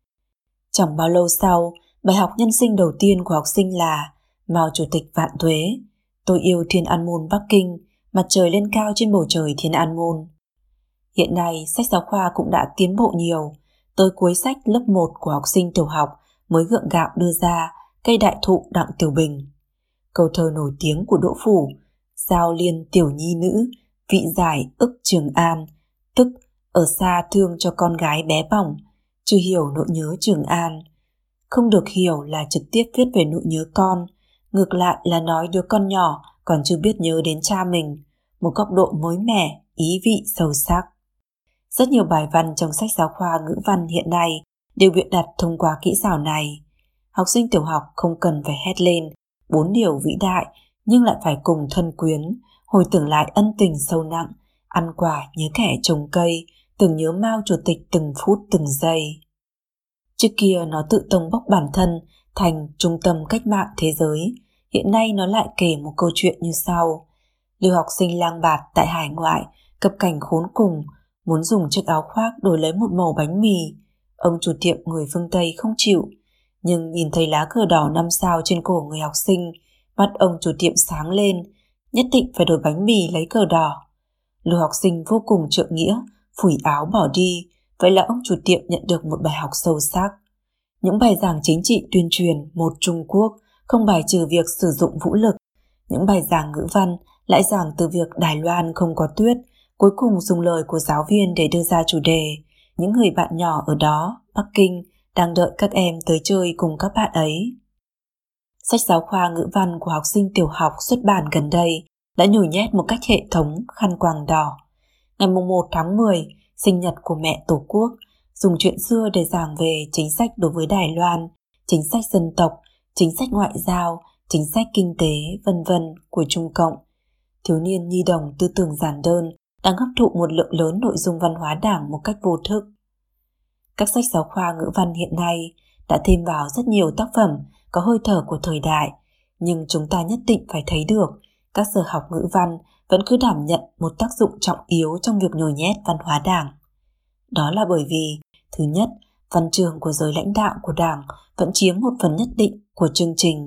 Chẳng bao lâu sau, bài học nhân sinh đầu tiên của học sinh là Mao Chủ tịch vạn tuế, tôi yêu Thiên An Môn Bắc Kinh, mặt trời lên cao trên bầu trời Thiên An Môn. Hiện nay, sách giáo khoa cũng đã tiến bộ nhiều. Tới cuối sách lớp một của học sinh tiểu học mới gượng gạo đưa ra Cây đại thụ Đặng Tiểu Bình. Câu thơ nổi tiếng của Đỗ Phủ, giao liên tiểu nhi nữ, vị giải ức Trường An, tức ở xa thương cho con gái bé bỏng, chưa hiểu nỗi nhớ Trường An. Không được hiểu là trực tiếp viết về nỗi nhớ con, ngược lại là nói đứa con nhỏ còn chưa biết nhớ đến cha mình, một góc độ mới mẻ, ý vị sâu sắc. Rất nhiều bài văn trong sách giáo khoa ngữ văn hiện nay đều biện đặt thông qua kỹ xảo này. Học sinh tiểu học không cần phải hét lên bốn điều vĩ đại, nhưng lại phải cùng thân quyến, hồi tưởng lại ân tình sâu nặng, ăn quả nhớ kẻ trồng cây, tưởng nhớ Mao Chủ tịch từng phút từng giây. Trước kia nó tự tông bốc bản thân thành trung tâm cách mạng thế giới, hiện nay nó lại kể một câu chuyện như sau. Lưu học sinh lang bạt tại hải ngoại, cập cảnh khốn cùng, muốn dùng chiếc áo khoác đổi lấy một mẩu bánh mì. Ông chủ tiệm người phương Tây không chịu, nhưng nhìn thấy lá cờ đỏ năm sao trên cổ người học sinh, mắt ông chủ tiệm sáng lên, nhất định phải đổi bánh mì lấy cờ đỏ. Lưu học sinh vô cùng trượng nghĩa, phủi áo bỏ đi, vậy là ông chủ tiệm nhận được một bài học sâu sắc. Những bài giảng chính trị tuyên truyền một Trung Quốc không bài trừ việc sử dụng vũ lực. Những bài giảng ngữ văn lại giảng từ việc Đài Loan không có tuyết, cuối cùng dùng lời của giáo viên để đưa ra chủ đề. Những người bạn nhỏ ở đó, Bắc Kinh, đang đợi các em tới chơi cùng các bạn ấy. Sách giáo khoa ngữ văn của học sinh tiểu học xuất bản gần đây đã nhồi nhét một cách hệ thống khăn quàng đỏ. Ngày mùng một tháng mười, sinh nhật của mẹ Tổ quốc, dùng chuyện xưa để giảng về chính sách đối với Đài Loan, chính sách dân tộc, chính sách ngoại giao, chính sách kinh tế, vân vân của Trung Cộng. Thiếu niên nhi đồng tư tưởng giản đơn đang hấp thụ một lượng lớn nội dung văn hóa đảng một cách vô thức. Các sách giáo khoa ngữ văn hiện nay đã thêm vào rất nhiều tác phẩm có hơi thở của thời đại, nhưng chúng ta nhất định phải thấy được các giờ học ngữ văn vẫn cứ đảm nhận một tác dụng trọng yếu trong việc nhồi nhét văn hóa đảng. Đó là bởi vì, thứ nhất, văn trường của giới lãnh đạo của đảng vẫn chiếm một phần nhất định của chương trình.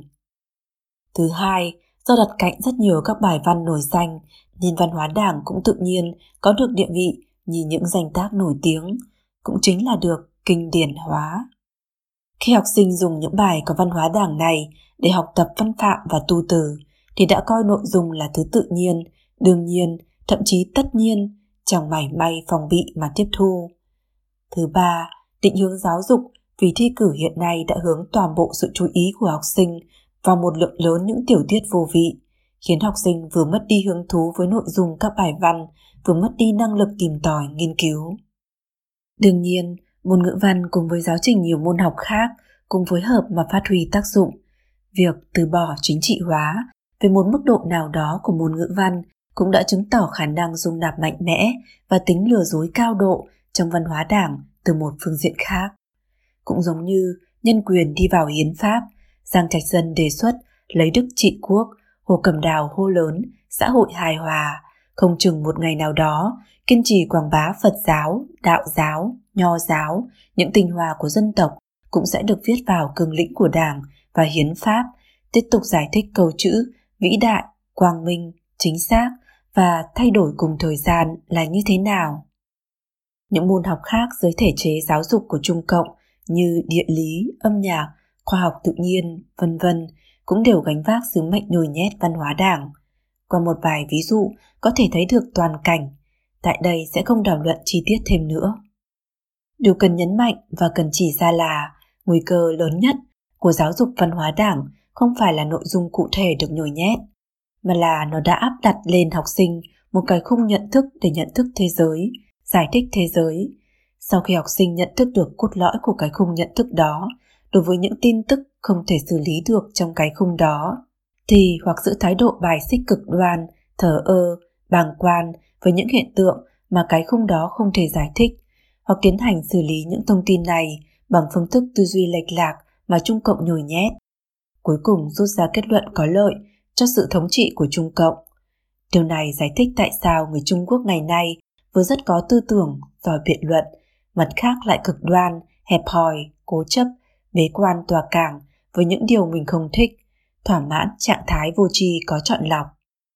Thứ hai, do đặt cạnh rất nhiều các bài văn nổi danh, nên văn hóa đảng cũng tự nhiên có được địa vị như những danh tác nổi tiếng, cũng chính là được kinh điển hóa. Khi học sinh dùng những bài có văn hóa đảng này để học tập văn phạm và tu từ, thì đã coi nội dung là thứ tự nhiên, đương nhiên, thậm chí tất nhiên, chẳng mảy may phòng bị mà tiếp thu. Thứ ba, định hướng giáo dục vì thi cử hiện nay đã hướng toàn bộ sự chú ý của học sinh vào một lượng lớn những tiểu tiết vô vị, khiến học sinh vừa mất đi hứng thú với nội dung các bài văn, vừa mất đi năng lực tìm tòi nghiên cứu. Đương nhiên,
Môn ngữ văn cùng với giáo trình nhiều môn học khác cùng phối hợp mà phát huy tác dụng. Việc từ bỏ chính trị hóa về một mức độ nào đó của môn ngữ văn cũng đã chứng tỏ khả năng dung nạp mạnh mẽ và tính lừa dối cao độ trong văn hóa Đảng từ một phương diện khác. Cũng giống như nhân quyền đi vào hiến pháp, Giang Trạch Dân đề xuất lấy đức trị quốc, Hồ Cẩm Đào hô lớn xã hội hài hòa, không chừng một ngày nào đó kiên trì quảng bá Phật giáo, Đạo giáo, Nho giáo, những tinh hoa của dân tộc cũng sẽ được viết vào cương lĩnh của Đảng và hiến pháp, tiếp tục giải thích câu chữ vĩ đại, quang minh, chính xác và thay đổi cùng thời gian là như thế nào. Những môn học khác dưới thể chế giáo dục của Trung Cộng như địa lý, âm nhạc, khoa học tự nhiên, vân vân cũng đều gánh vác sứ mệnh nhồi nhét văn hóa Đảng. Qua một vài ví dụ có thể thấy được toàn cảnh, tại đây sẽ không đàm luận chi tiết thêm nữa. Điều cần nhấn mạnh và cần chỉ ra là nguy cơ lớn nhất của giáo dục văn hóa Đảng không phải là nội dung cụ thể được nhồi nhét, mà là nó đã áp đặt lên học sinh một cái khung nhận thức để nhận thức thế giới, giải thích thế giới. Sau khi học sinh nhận thức được cốt lõi của cái khung nhận thức đó, đối với những tin tức không thể xử lý được trong cái khung đó, thì hoặc giữ thái độ bài xích cực đoan, thờ ơ, bàng quan với những hiện tượng mà cái khung đó không thể giải thích, hoặc tiến hành xử lý những thông tin này bằng phương thức tư duy lệch lạc mà Trung Cộng nhồi nhét. Cuối cùng rút ra kết luận có lợi cho sự thống trị của Trung Cộng. Điều này giải thích tại sao người Trung Quốc ngày nay vừa rất có tư tưởng, giỏi biện luận, mặt khác lại cực đoan, hẹp hòi, cố chấp, bế quan tòa cảng với những điều mình không thích, thỏa mãn trạng thái vô tri có chọn lọc.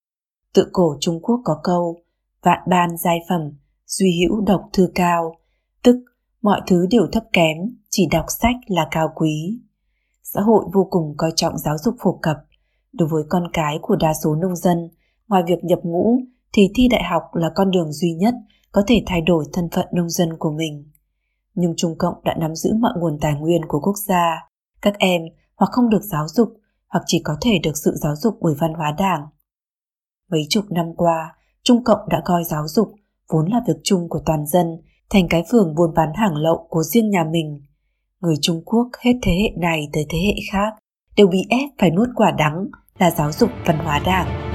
Tự cổ Trung Quốc có câu vạn ban giai phẩm, duy hữu độc thư cao, tức mọi thứ đều thấp kém, chỉ đọc sách là cao quý. Xã hội vô cùng coi trọng giáo dục phổ cập. Đối với con cái của đa số nông dân, ngoài việc nhập ngũ thì thi đại học là con đường duy nhất có thể thay đổi thân phận nông dân của mình. Nhưng Trung Cộng đã nắm giữ mọi nguồn tài nguyên của quốc gia. Các em hoặc không được giáo dục hoặc chỉ có thể được sự giáo dục bởi văn hóa Đảng. Mấy chục năm qua, Trung Cộng đã coi giáo dục, vốn là việc chung của toàn dân, thành cái phường buôn bán hàng lậu của riêng nhà mình. Người Trung Quốc hết thế hệ này tới thế hệ khác đều bị ép phải nuốt quả đắng là giáo dục văn hóa Đảng.